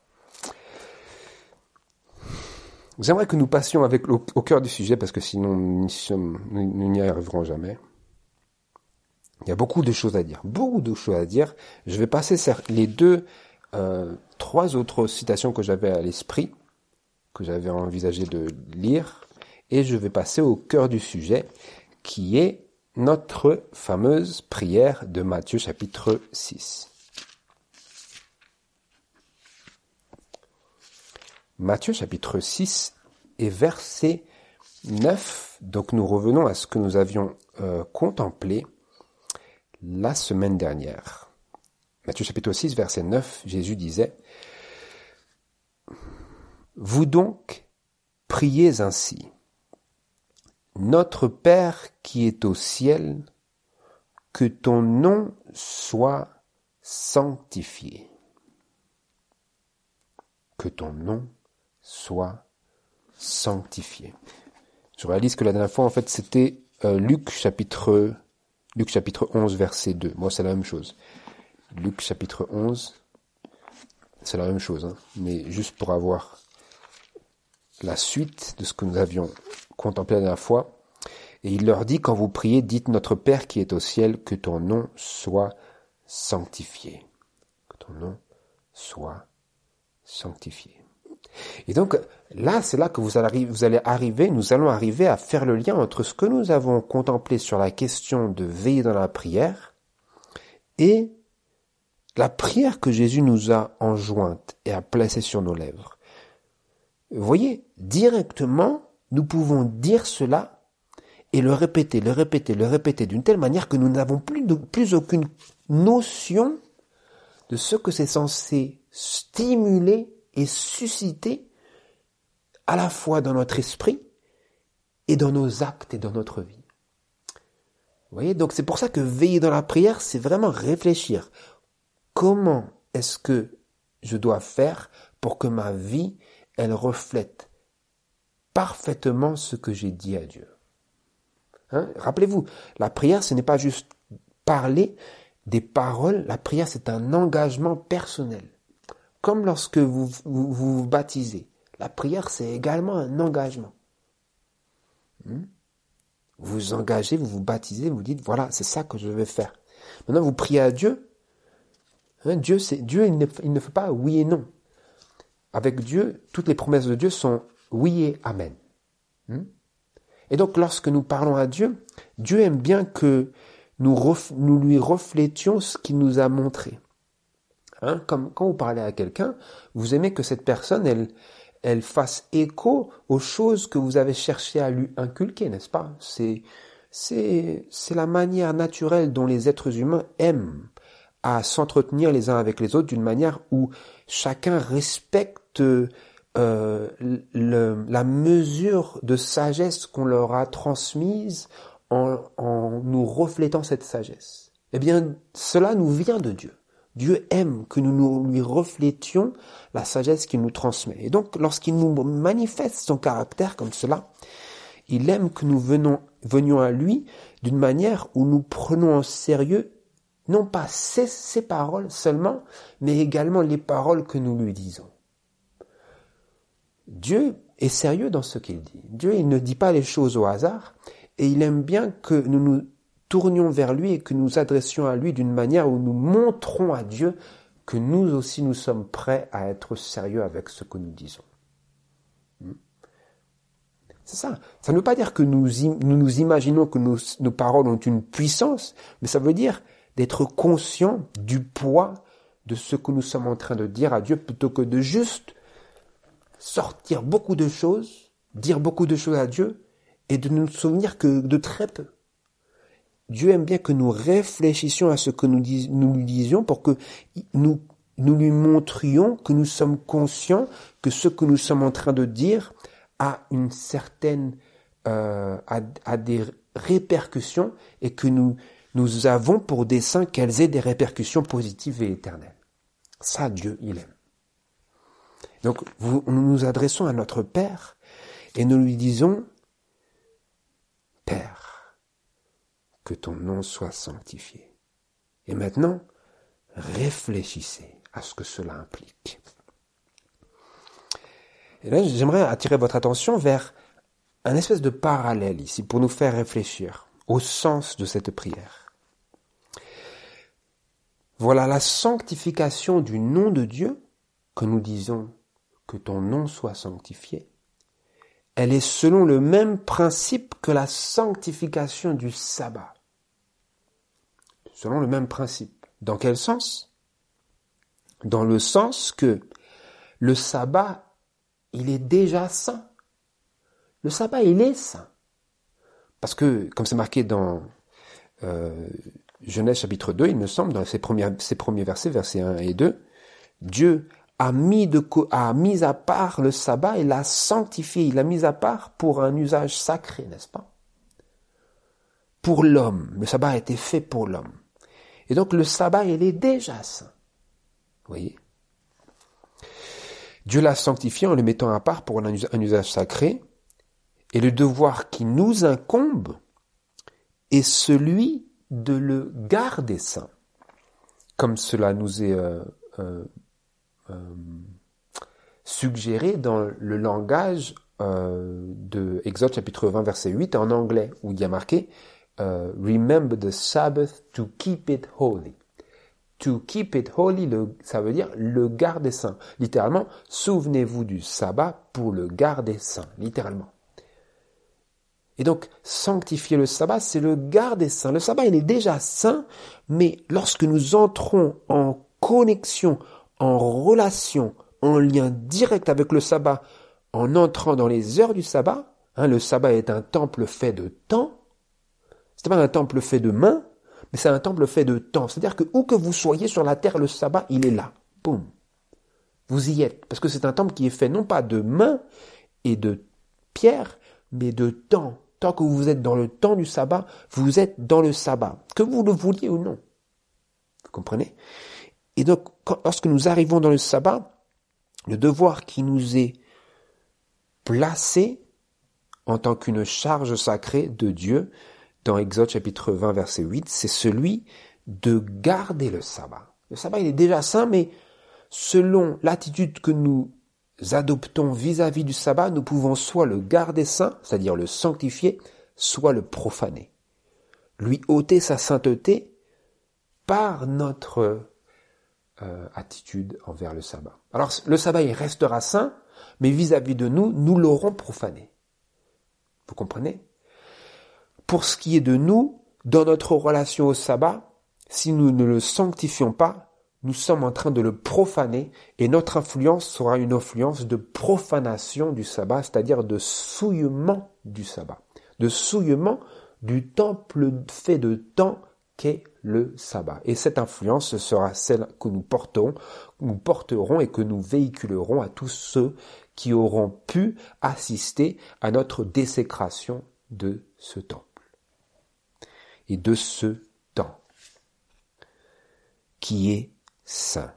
S1: J'aimerais que nous passions avec au, au cœur du sujet parce que sinon nous, sommes, nous, nous n'y arriverons jamais. Il y a beaucoup de choses à dire, beaucoup de choses à dire. Je vais passer les deux, euh, trois autres citations que j'avais à l'esprit, que j'avais envisagé de lire, et je vais passer au cœur du sujet, qui est notre fameuse prière de Matthieu chapitre six. Matthieu chapitre six et verset neuf, donc nous revenons à ce que nous avions euh, contemplé la semaine dernière. Matthieu chapitre six, verset neuf, Jésus disait « Vous donc priez ainsi. Notre Père qui est au ciel, que ton nom soit sanctifié. Que ton nom soit sanctifié. » Je réalise que la dernière fois, en fait, c'était euh, Luc chapitre Luc chapitre onze, verset deux. Moi, c'est la même chose. Luc chapitre onze, c'est la même chose, hein, mais juste pour avoir la suite de ce que nous avions contemplé la dernière fois. Et il leur dit, quand vous priez, dites notre Père qui est au ciel, que ton nom soit sanctifié. Que ton nom soit sanctifié. Et donc, là, c'est là que vous allez, vous allez arriver, nous allons arriver à faire le lien entre ce que nous avons contemplé sur la question de veiller dans la prière et la prière que Jésus nous a enjointe et a placée sur nos lèvres. Vous voyez, directement, nous pouvons dire cela et le répéter, le répéter, le répéter d'une telle manière que nous n'avons plus, de, plus aucune notion de ce que c'est censé stimuler et susciter à la fois dans notre esprit et dans nos actes et dans notre vie. Vous voyez, donc c'est pour ça que veiller dans la prière, c'est vraiment réfléchir. Comment est-ce que je dois faire pour que ma vie, elle reflète parfaitement ce que j'ai dit à Dieu? Hein? Rappelez-vous, la prière, ce n'est pas juste parler des paroles, la prière, c'est un engagement personnel. Comme lorsque vous vous, vous baptisez. La prière, c'est également un engagement. Hmm? Vous vous engagez, vous vous baptisez, vous dites, voilà, c'est ça que je vais faire. Maintenant, vous priez à Dieu. Hein, Dieu, c'est, Dieu il, ne, il ne fait pas oui et non. Avec Dieu, toutes les promesses de Dieu sont oui et amen. Hmm? Et donc, lorsque nous parlons à Dieu, Dieu aime bien que nous, ref, nous lui reflétions ce qu'il nous a montré. Hein, comme quand vous parlez à quelqu'un, vous aimez que cette personne, elle, elle fasse écho aux choses que vous avez cherché à lui inculquer, n'est-ce pas? C'est, c'est, c'est la manière naturelle dont les êtres humains aiment à s'entretenir les uns avec les autres d'une manière où chacun respecte euh, le, la mesure de sagesse qu'on leur a transmise en, en nous reflétant cette sagesse. Eh bien, cela nous vient de Dieu. Dieu aime que nous, nous lui reflétions la sagesse qu'il nous transmet. Et donc, lorsqu'il nous manifeste son caractère comme cela, il aime que nous venons, venions à lui d'une manière où nous prenons en sérieux non pas ses, ses paroles seulement, mais également les paroles que nous lui disons. Dieu est sérieux dans ce qu'il dit. Dieu, il ne dit pas les choses au hasard, et il aime bien que nous nous tournions vers lui et que nous adressions à lui d'une manière où nous montrons à Dieu que nous aussi nous sommes prêts à être sérieux avec ce que nous disons. C'est ça. Ça ne veut pas dire que nous nous, nous imaginons que nos, nos paroles ont une puissance, mais ça veut dire d'être conscient du poids de ce que nous sommes en train de dire à Dieu plutôt que de juste sortir beaucoup de choses, dire beaucoup de choses à Dieu et de nous souvenir que de très peu. Dieu aime bien que nous réfléchissions à ce que nous, dis, nous lui disions pour que nous, nous lui montrions que nous sommes conscients que ce que nous sommes en train de dire a une certaine, euh, a, a des répercussions et que nous, nous avons pour dessein qu'elles aient des répercussions positives et éternelles. Ça, Dieu, il aime. Donc, vous, nous nous adressons à notre Père et nous lui disons, Père, que ton nom soit sanctifié. Et maintenant, réfléchissez à ce que cela implique. Et là, j'aimerais attirer votre attention vers un espèce de parallèle ici pour nous faire réfléchir au sens de cette prière. Voilà la sanctification du nom de Dieu que nous disons que ton nom soit sanctifié. Elle est selon le même principe que la sanctification du sabbat. Selon le même principe. Dans quel sens? Dans le sens que le sabbat, il est déjà saint. Le sabbat, il est saint. Parce que, comme c'est marqué dans euh, Genèse chapitre deux, il me semble, dans ses premiers, ses premiers versets, versets un et deux, Dieu a mis, de, a mis à part le sabbat et l'a sanctifié. Il l'a mis à part pour un usage sacré, n'est-ce pas? Pour l'homme. Le sabbat a été fait pour l'homme. Et donc le sabbat, il est déjà saint. Vous voyez? Dieu l'a sanctifié en le mettant à part pour un usage sacré. Et le devoir qui nous incombe est celui de le garder saint. Comme cela nous est euh, euh, euh, suggéré dans le langage euh, de Exode chapitre vingt verset huit en anglais, où il y a marqué uh, « Remember the Sabbath to keep it holy ». To keep it holy, le, ça veut dire le garder saint. Littéralement, souvenez-vous du sabbat pour le garder saint. Littéralement. Et donc, sanctifier le sabbat, c'est le garder saint. Le sabbat, il est déjà saint, mais lorsque nous entrons en connexion, en relation, en lien direct avec le sabbat, en entrant dans les heures du sabbat, hein, le sabbat est un temple fait de temps, c'est pas un temple fait de main, mais c'est un temple fait de temps. C'est-à-dire que où que vous soyez sur la terre, le sabbat, il est là. Boum. Vous y êtes. Parce que c'est un temple qui est fait non pas de main et de pierre, mais de temps. Tant que vous êtes dans le temps du sabbat, vous êtes dans le sabbat. Que vous le vouliez ou non. Vous comprenez? Et donc, quand, lorsque nous arrivons dans le sabbat, le devoir qui nous est placé en tant qu'une charge sacrée de Dieu, dans Exode chapitre vingt verset huit, c'est celui de garder le sabbat. Le sabbat, il est déjà saint, mais selon l'attitude que nous adoptons vis-à-vis du sabbat, nous pouvons soit le garder saint, c'est-à-dire le sanctifier, soit le profaner. Lui ôter sa sainteté par notre euh, attitude envers le sabbat. Alors, le sabbat, il restera saint, mais vis-à-vis de nous, nous l'aurons profané. Vous comprenez? Pour ce qui est de nous, dans notre relation au sabbat, si nous ne le sanctifions pas, nous sommes en train de le profaner et notre influence sera une influence de profanation du sabbat, c'est-à-dire de souillement du sabbat, de souillement du temple fait de temps qu'est le sabbat. Et cette influence sera celle que nous porterons, nous porterons et que nous véhiculerons à tous ceux qui auront pu assister à notre désécration de ce temple et de ce temps qui est saint.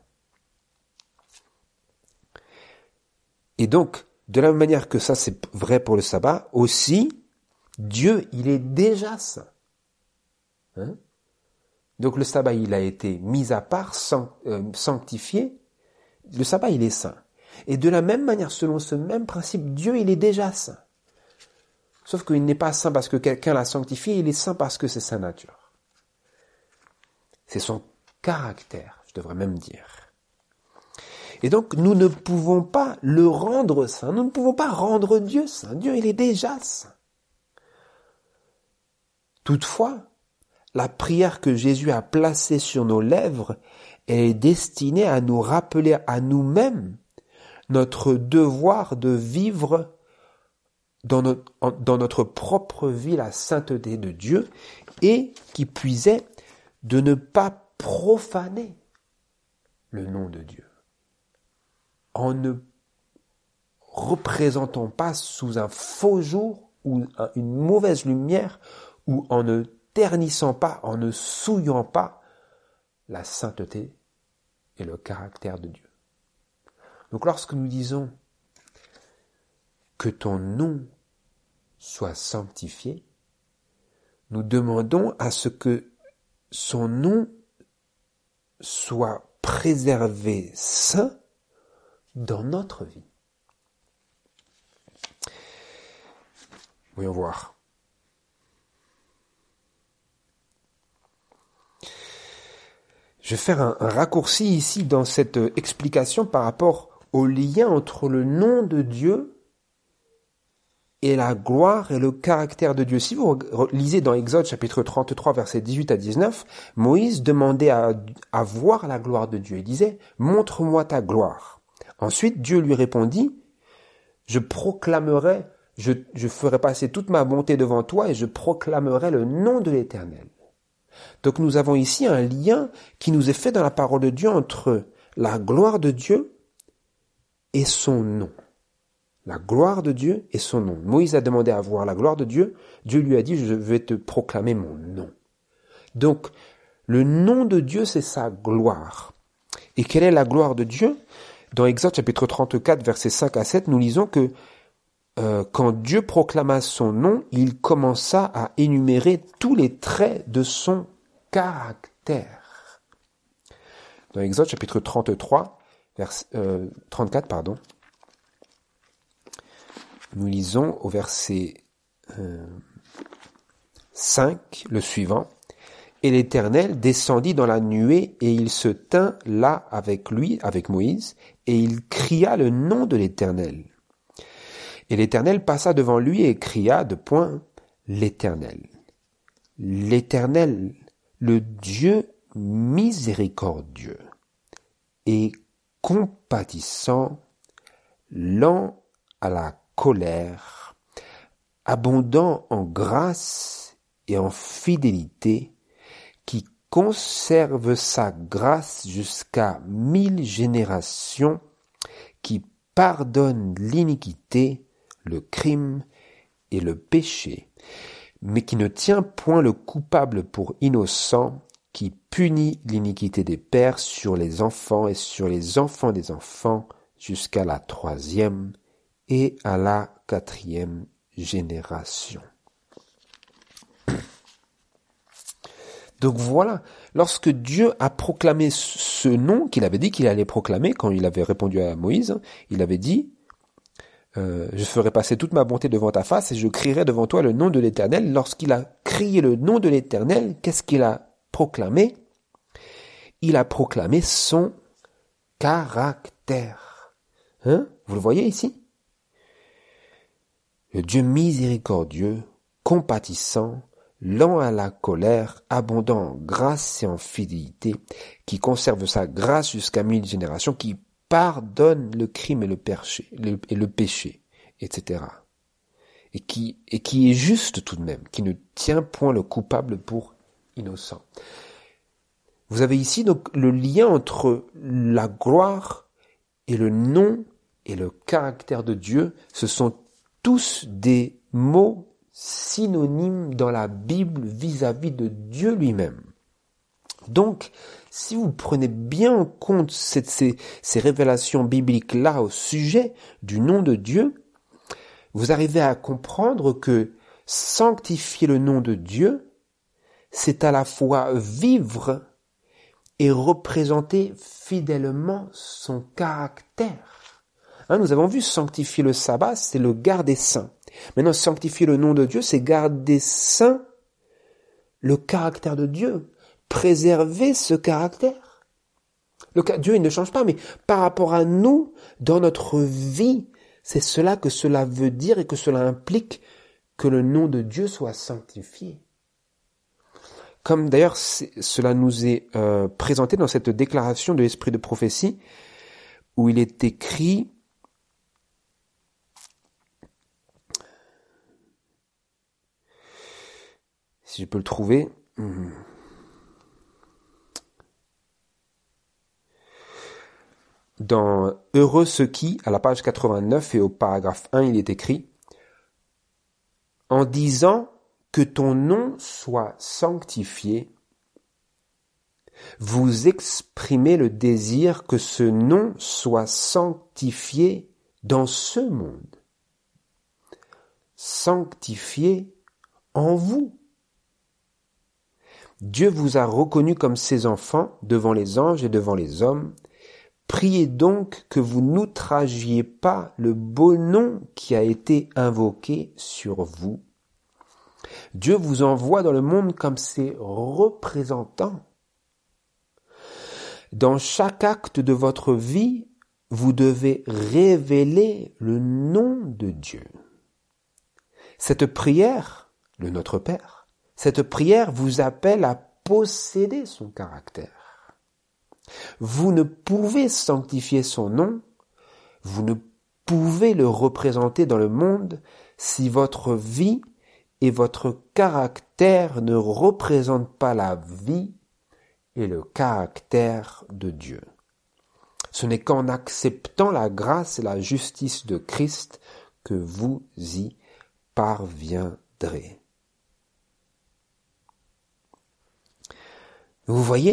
S1: Et donc, de la même manière que ça c'est vrai pour le sabbat, aussi, Dieu, il est déjà saint. Hein? Donc le sabbat, il a été mis à part, sanctifié. Le sabbat, il est saint. Et de la même manière, selon ce même principe, Dieu, il est déjà saint. Sauf qu'il n'est pas saint parce que quelqu'un l'a sanctifié, il est saint parce que c'est sa nature. C'est son caractère, je devrais même dire. Et donc, nous ne pouvons pas le rendre saint. Nous ne pouvons pas rendre Dieu saint. Dieu, il est déjà saint. Toutefois, la prière que Jésus a placée sur nos lèvres est destinée à nous rappeler à nous-mêmes notre devoir de vivre dans notre, dans notre propre vie la sainteté de Dieu et, qui puisait, de ne pas profaner le nom de Dieu en ne représentant pas sous un faux jour ou une mauvaise lumière ou en ne ternissant pas, en ne souillant pas la sainteté et le caractère de Dieu. Donc lorsque nous disons que ton nom soit sanctifié, nous demandons à ce que son nom soit préservé saint dans notre vie. Voyons voir. Je vais faire un, un raccourci ici dans cette explication par rapport au lien entre le nom de Dieu et la gloire et le caractère de Dieu. Si vous lisez dans Exode chapitre trente-trois, versets dix-huit à dix-neuf, Moïse demandait à, à voir la gloire de Dieu. Il disait « Montre-moi ta gloire ». Ensuite, Dieu lui répondit « Je proclamerai, je, je ferai passer toute ma bonté devant toi et je proclamerai le nom de l'Éternel ». Donc nous avons ici un lien qui nous est fait dans la parole de Dieu entre la gloire de Dieu et son nom. La gloire de Dieu et son nom. Moïse a demandé à voir la gloire de Dieu. Dieu lui a dit, je vais te proclamer mon nom. Donc, le nom de Dieu, c'est sa gloire. Et quelle est la gloire de Dieu? Dans Exode chapitre trente-quatre, versets cinq à sept, nous lisons que euh, quand Dieu proclama son nom, il commença à énumérer tous les traits de son caractère. Dans Exode chapitre trente-trois, vers, euh, trente-quatre, pardon, nous lisons au verset euh, cinq le suivant. « Et l'Éternel descendit dans la nuée, et il se tint là avec lui, avec Moïse, et il cria le nom de l'Éternel. Et l'Éternel passa devant lui et cria de point l'Éternel. L'Éternel, le Dieu miséricordieux et compatissant, lent à la colère, abondant en grâce et en fidélité, qui conserve sa grâce jusqu'à mille générations, qui pardonne l'iniquité, le crime et le péché, mais qui ne tient point le coupable pour innocent, qui punit l'iniquité des pères sur les enfants et sur les enfants des enfants jusqu'à la troisième et à la quatrième génération. Donc voilà, lorsque Dieu a proclamé ce nom qu'il avait dit qu'il allait proclamer quand il avait répondu à Moïse, il avait dit euh, « Je ferai passer toute ma bonté devant ta face et je crierai devant toi le nom de l'Éternel ». Lorsqu'il a crié le nom de l'Éternel, qu'est-ce qu'il a proclamé? Il a proclamé son caractère. Hein? Vous le voyez ici? Le Dieu miséricordieux, compatissant, lent à la colère, abondant en grâce et en fidélité, qui conserve sa grâce jusqu'à mille générations, qui pardonne le crime et le péché, le, et le péché, et cetera. Et qui, et qui est juste tout de même, qui ne tient point le coupable pour innocent. Vous avez ici donc le lien entre la gloire et le nom et le caractère de Dieu. Ce sont tous des mots synonymes dans la Bible vis-à-vis de Dieu lui-même. Donc, si vous prenez bien en compte cette, ces, ces révélations bibliques-là au sujet du nom de Dieu, vous arrivez à comprendre que sanctifier le nom de Dieu, c'est à la fois vivre et représenter fidèlement son caractère. Hein, nous avons vu sanctifier le sabbat, c'est le garder saint. Maintenant, sanctifier le nom de Dieu, c'est garder saint le caractère de Dieu, préserver ce caractère. Le, Dieu, il ne change pas, mais par rapport à nous, dans notre vie, c'est cela que cela veut dire et que cela implique que le nom de Dieu soit sanctifié. Comme d'ailleurs cela nous est euh, présenté dans cette déclaration de l'esprit de prophétie, où il est écrit, si je peux le trouver, dans Heureux ceux qui, à la page quatre-vingt-neuf et au paragraphe un, il est écrit, en disant que ton nom soit sanctifié, vous exprimez le désir que ce nom soit sanctifié dans ce monde, sanctifié en vous. Dieu vous a reconnu comme ses enfants devant les anges et devant les hommes. Priez donc que vous n'outragiez pas le beau nom qui a été invoqué sur vous. Dieu vous envoie dans le monde comme ses représentants. Dans chaque acte de votre vie, vous devez révéler le nom de Dieu. Cette prière, le Notre Père, cette prière vous appelle à posséder son caractère. Vous ne pouvez sanctifier son nom, vous ne pouvez le représenter dans le monde si votre vie et votre caractère ne représentent pas la vie et le caractère de Dieu. Ce n'est qu'en acceptant la grâce et la justice de Christ que vous y parviendrez. Vous voyez ?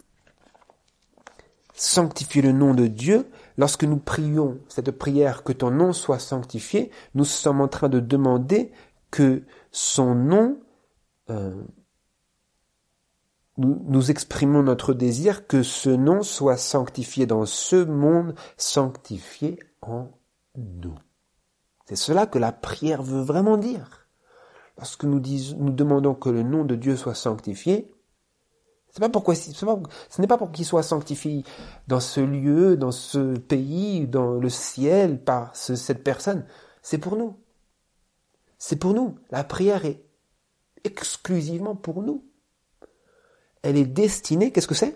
S1: Sanctifier le nom de Dieu, lorsque nous prions cette prière que ton nom soit sanctifié, nous sommes en train de demander que son nom, euh, nous, nous exprimons notre désir que ce nom soit sanctifié dans ce monde, sanctifié en nous. C'est cela que la prière veut vraiment dire. Lorsque nous, disons, nous demandons que le nom de Dieu soit sanctifié, c'est pas pourquoi, c'est pas, ce n'est pas pour qu'il soit sanctifié dans ce lieu, dans ce pays, dans le ciel, par ce, cette personne. C'est pour nous. C'est pour nous. La prière est exclusivement pour nous. Elle est destinée, qu'est-ce que c'est ?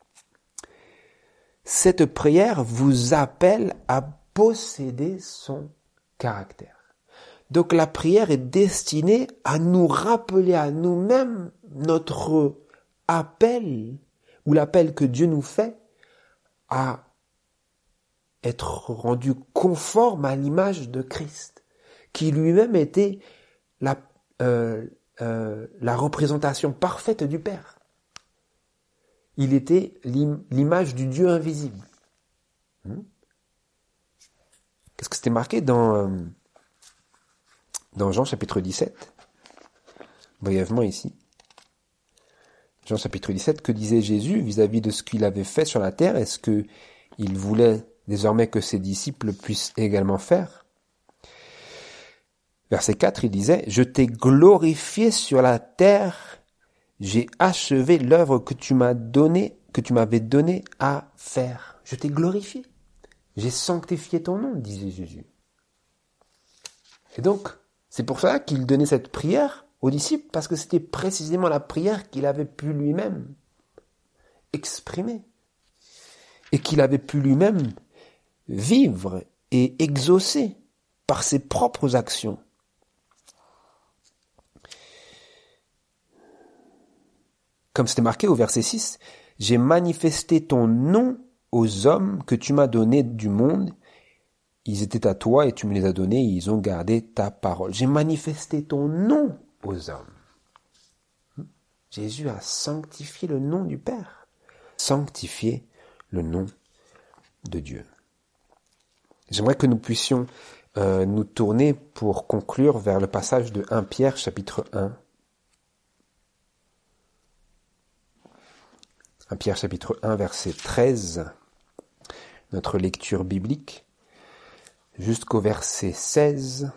S1: Cette prière vous appelle à posséder son caractère. Donc la prière est destinée à nous rappeler à nous-mêmes notre appel, ou l'appel que Dieu nous fait à être rendu conforme à l'image de Christ, qui lui-même était la, euh, euh, la représentation parfaite du Père. Il était l'image du Dieu invisible. Hmm? Qu'est-ce que c'était marqué dans, euh, dans Jean chapitre dix-sept ? Brièvement ici. Jean chapitre dix-sept, que disait Jésus vis-à-vis de ce qu'il avait fait sur la terre? Est-ce qu'il voulait désormais que ses disciples puissent également faire? Verset quatre, il disait, « Je t'ai glorifié sur la terre, j'ai achevé l'œuvre que tu m'as donné, que tu m'avais donné à faire. Je t'ai glorifié. J'ai sanctifié ton nom, disait Jésus. » Et donc, c'est pour cela qu'il donnait cette prière aux disciples, parce que c'était précisément la prière qu'il avait pu lui-même exprimer et qu'il avait pu lui-même vivre et exaucer par ses propres actions. Comme c'était marqué au verset six, J'ai manifesté ton nom aux hommes que tu m'as donnés du monde. Ils étaient à toi et tu me les as donnés et ils ont gardé ta parole. J'ai manifesté ton nom aux hommes. Jésus a sanctifié le nom du Père. Sanctifié le nom de Dieu. J'aimerais que nous puissions euh, nous tourner pour conclure vers le passage de premier Pierre chapitre un. premier Pierre chapitre un verset treize, notre lecture biblique, jusqu'au verset seize.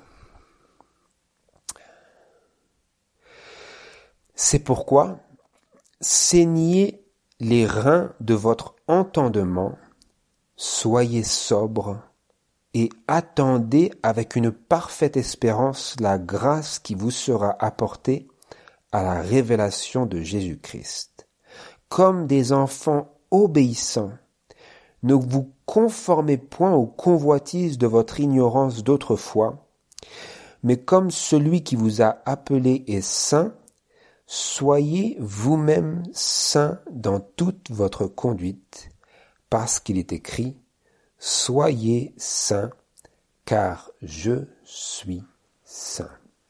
S1: C'est pourquoi, saignez les reins de votre entendement, soyez sobres et attendez avec une parfaite espérance la grâce qui vous sera apportée à la révélation de Jésus-Christ. Comme des enfants obéissants, ne vous conformez point aux convoitises de votre ignorance d'autrefois, mais comme celui qui vous a appelé est saint, soyez vous-même saints dans toute votre conduite, parce qu'il est écrit « Soyez saints, car je suis saint. »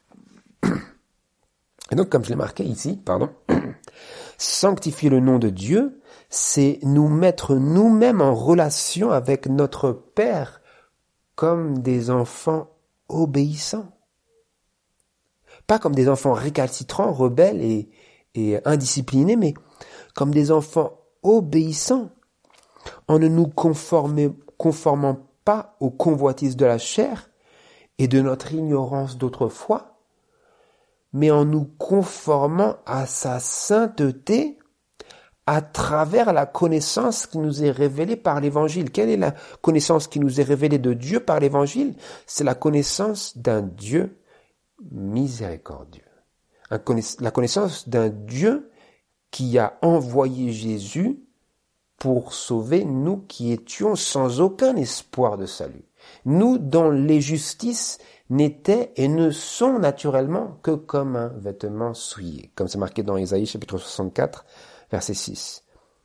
S1: Et donc, comme je l'ai marqué ici, pardon, sanctifier le nom de Dieu, c'est nous mettre nous-mêmes en relation avec notre Père comme des enfants obéissants. Pas comme des enfants récalcitrants, rebelles et, et indisciplinés, mais comme des enfants obéissants, en ne nous conformant, conformant pas aux convoitises de la chair et de notre ignorance d'autrefois, mais en nous conformant à sa sainteté à travers la connaissance qui nous est révélée par l'Évangile. Quelle est la connaissance qui nous est révélée de Dieu par l'Évangile? C'est la connaissance d'un Dieu miséricordieux. La connaissance d'un Dieu qui a envoyé Jésus pour sauver nous qui étions sans aucun espoir de salut. Nous dont les justices n'étaient et ne sont naturellement que comme un vêtement souillé, comme c'est marqué dans Ésaïe chapitre soixante-quatre, verset six.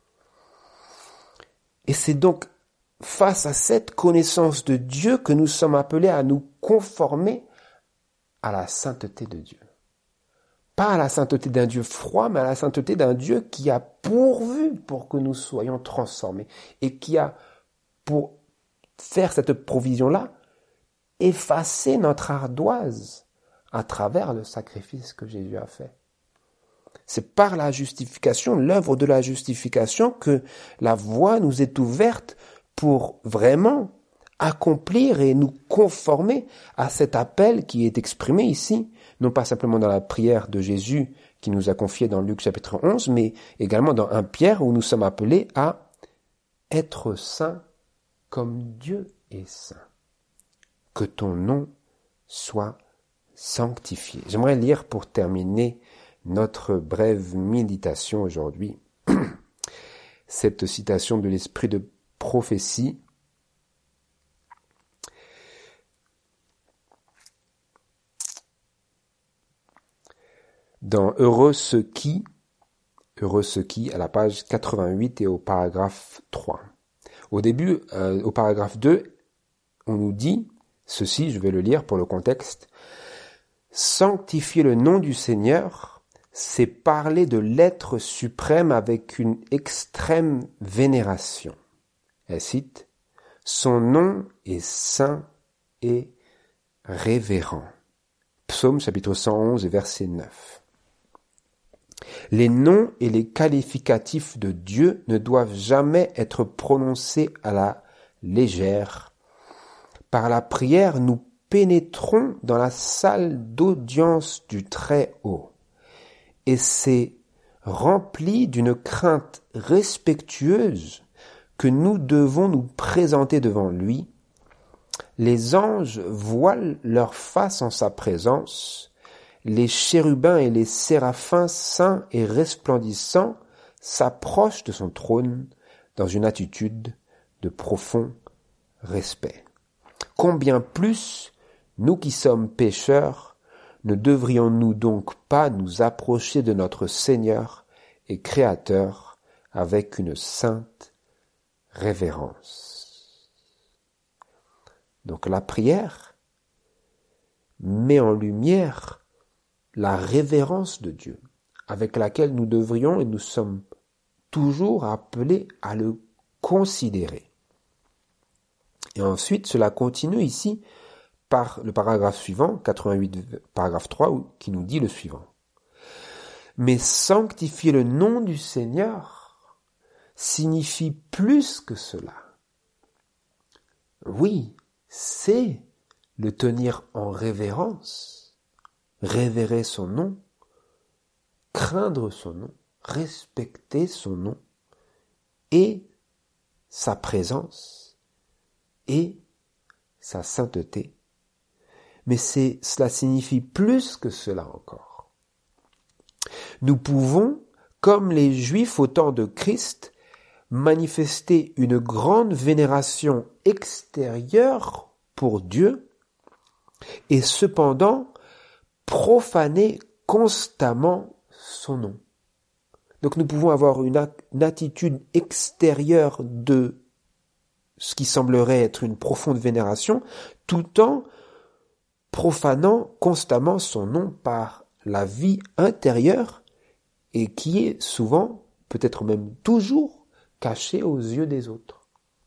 S1: Et c'est donc face à cette connaissance de Dieu que nous sommes appelés à nous conformer à la sainteté de Dieu. Pas à la sainteté d'un Dieu froid, mais à la sainteté d'un Dieu qui a pourvu pour que nous soyons transformés et qui a, pour faire cette provision-là, effacé notre ardoise à travers le sacrifice que Jésus a fait. C'est par la justification, l'œuvre de la justification, que la voie nous est ouverte pour vraiment accomplir et nous conformer à cet appel qui est exprimé ici, non pas simplement dans la prière de Jésus qui nous a confié dans Luc chapitre onze, mais également dans premier Pierre où nous sommes appelés à être saints comme Dieu est saint. Que ton nom soit sanctifié. J'aimerais lire pour terminer notre brève méditation aujourd'hui cette citation de l'esprit de prophétie dans Heureux ceux qui, Heureux ceux qui, à la page quatre-vingt-huit et au paragraphe trois. Au début, euh, au paragraphe deux, on nous dit ceci, je vais le lire pour le contexte. Sanctifier le nom du Seigneur, c'est parler de l'être suprême avec une extrême vénération. Elle cite, son nom est saint et révérend. Psaume chapitre cent onze, verset neuf. Les noms et les qualificatifs de Dieu ne doivent jamais être prononcés à la légère. Par la prière, nous pénétrons dans la salle d'audience du Très-Haut. Et c'est rempli d'une crainte respectueuse que nous devons nous présenter devant lui. Les anges voilent leur face en sa présence. Les chérubins et les séraphins saints et resplendissants s'approchent de son trône dans une attitude de profond respect. Combien plus, nous qui sommes pécheurs, ne devrions-nous donc pas nous approcher de notre Seigneur et Créateur avec une sainte révérence. Donc la prière met en lumière la révérence de Dieu, avec laquelle nous devrions et nous sommes toujours appelés à le considérer. Et ensuite, cela continue ici par le paragraphe suivant, quatre-vingt-huit, paragraphe trois, qui nous dit le suivant. Mais sanctifier le nom du Seigneur signifie plus que cela. Oui, c'est le tenir en révérence, révérer son nom, craindre son nom, respecter son nom et sa présence et sa sainteté. Mais c'est, cela signifie plus que cela encore. Nous pouvons, comme les Juifs au temps de Christ, manifester une grande vénération extérieure pour Dieu et cependant profaner constamment son nom. Donc nous pouvons avoir une, a- une attitude extérieure de ce qui semblerait être une profonde vénération, tout en profanant constamment son nom par la vie intérieure et qui est souvent, peut-être même toujours, cachée aux yeux des autres.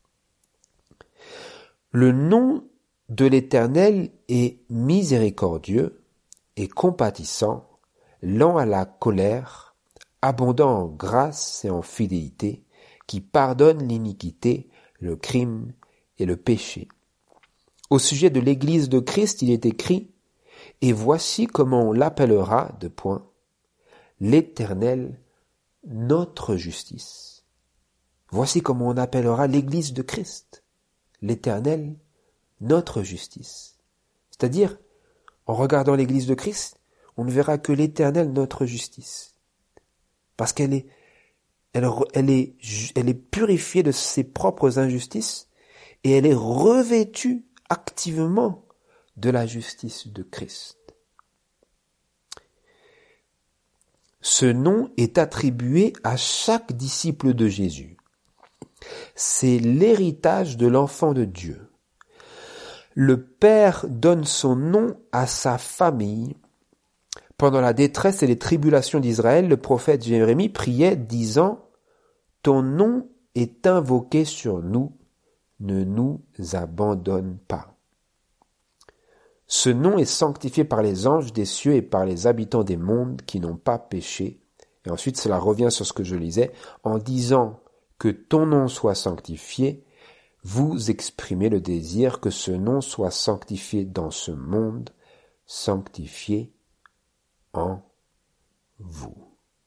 S1: Le nom de l'Éternel est miséricordieux et compatissant, lent à la colère, abondant en grâce et en fidélité, qui pardonne l'iniquité, le crime et le péché. Au sujet de l'Église de Christ, il est écrit « Et voici comment on l'appellera, de point, l'Éternel, notre justice. » Voici comment on appellera l'Église de Christ, l'Éternel, notre justice. C'est-à-dire, en regardant l'Église de Christ, on ne verra que l'Éternel, notre justice. Parce qu'elle est, elle, elle est, elle est purifiée de ses propres injustices et elle est revêtue activement de la justice de Christ. Ce nom est attribué à chaque disciple de Jésus. C'est l'héritage de l'enfant de Dieu. Le Père donne son nom à sa famille. Pendant la détresse et les tribulations d'Israël, le prophète Jérémie priait, disant « Ton nom est invoqué sur nous, ne nous abandonne pas. » Ce nom est sanctifié par les anges des cieux et par les habitants des mondes qui n'ont pas péché. Et ensuite, cela revient sur ce que je lisais, en disant que ton nom soit sanctifié, vous exprimez le désir que ce nom soit sanctifié dans ce monde, sanctifié en vous.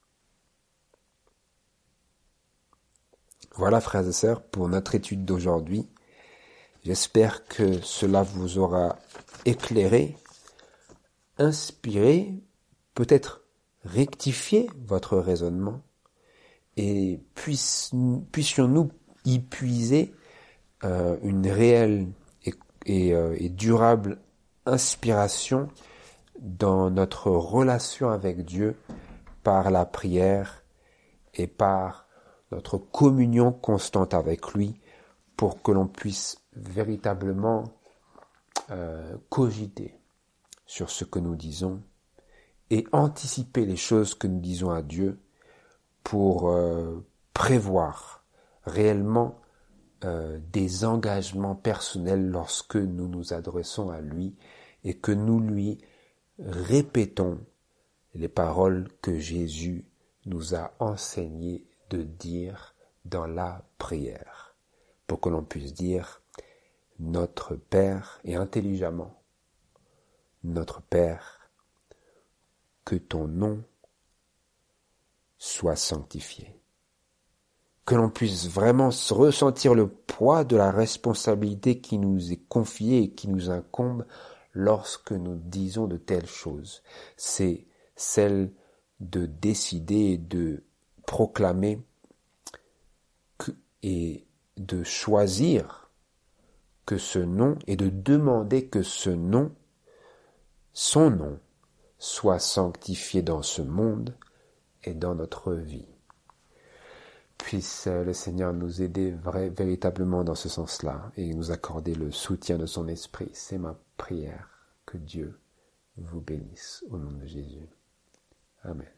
S1: Voilà, frères et sœurs, pour notre étude d'aujourd'hui. J'espère que cela vous aura éclairé, inspiré, peut-être rectifié votre raisonnement et puisse, puissions-nous y puiser euh, une réelle et, et, euh, et durable inspiration dans notre relation avec Dieu par la prière et par notre communion constante avec lui pour que l'on puisse véritablement euh, cogiter sur ce que nous disons et anticiper les choses que nous disons à Dieu pour euh, prévoir réellement euh, des engagements personnels lorsque nous nous adressons à lui et que nous lui répétons les paroles que Jésus nous a enseigné de dire dans la prière, pour que l'on puisse dire notre Père, et intelligemment, notre Père, que ton nom soit sanctifié. Que l'on puisse vraiment ressentir le poids de la responsabilité qui nous est confiée et qui nous incombe lorsque nous disons de telles choses. C'est celle de décider et de proclamer que, et de choisir que ce nom et de demander que ce nom, son nom, soit sanctifié dans ce monde et dans notre vie. puisse le Seigneur nous aider vrai, véritablement dans ce sens-là et nous accorder le soutien de son esprit. C'est ma prière. Que Dieu vous bénisse au nom de Jésus. Amen.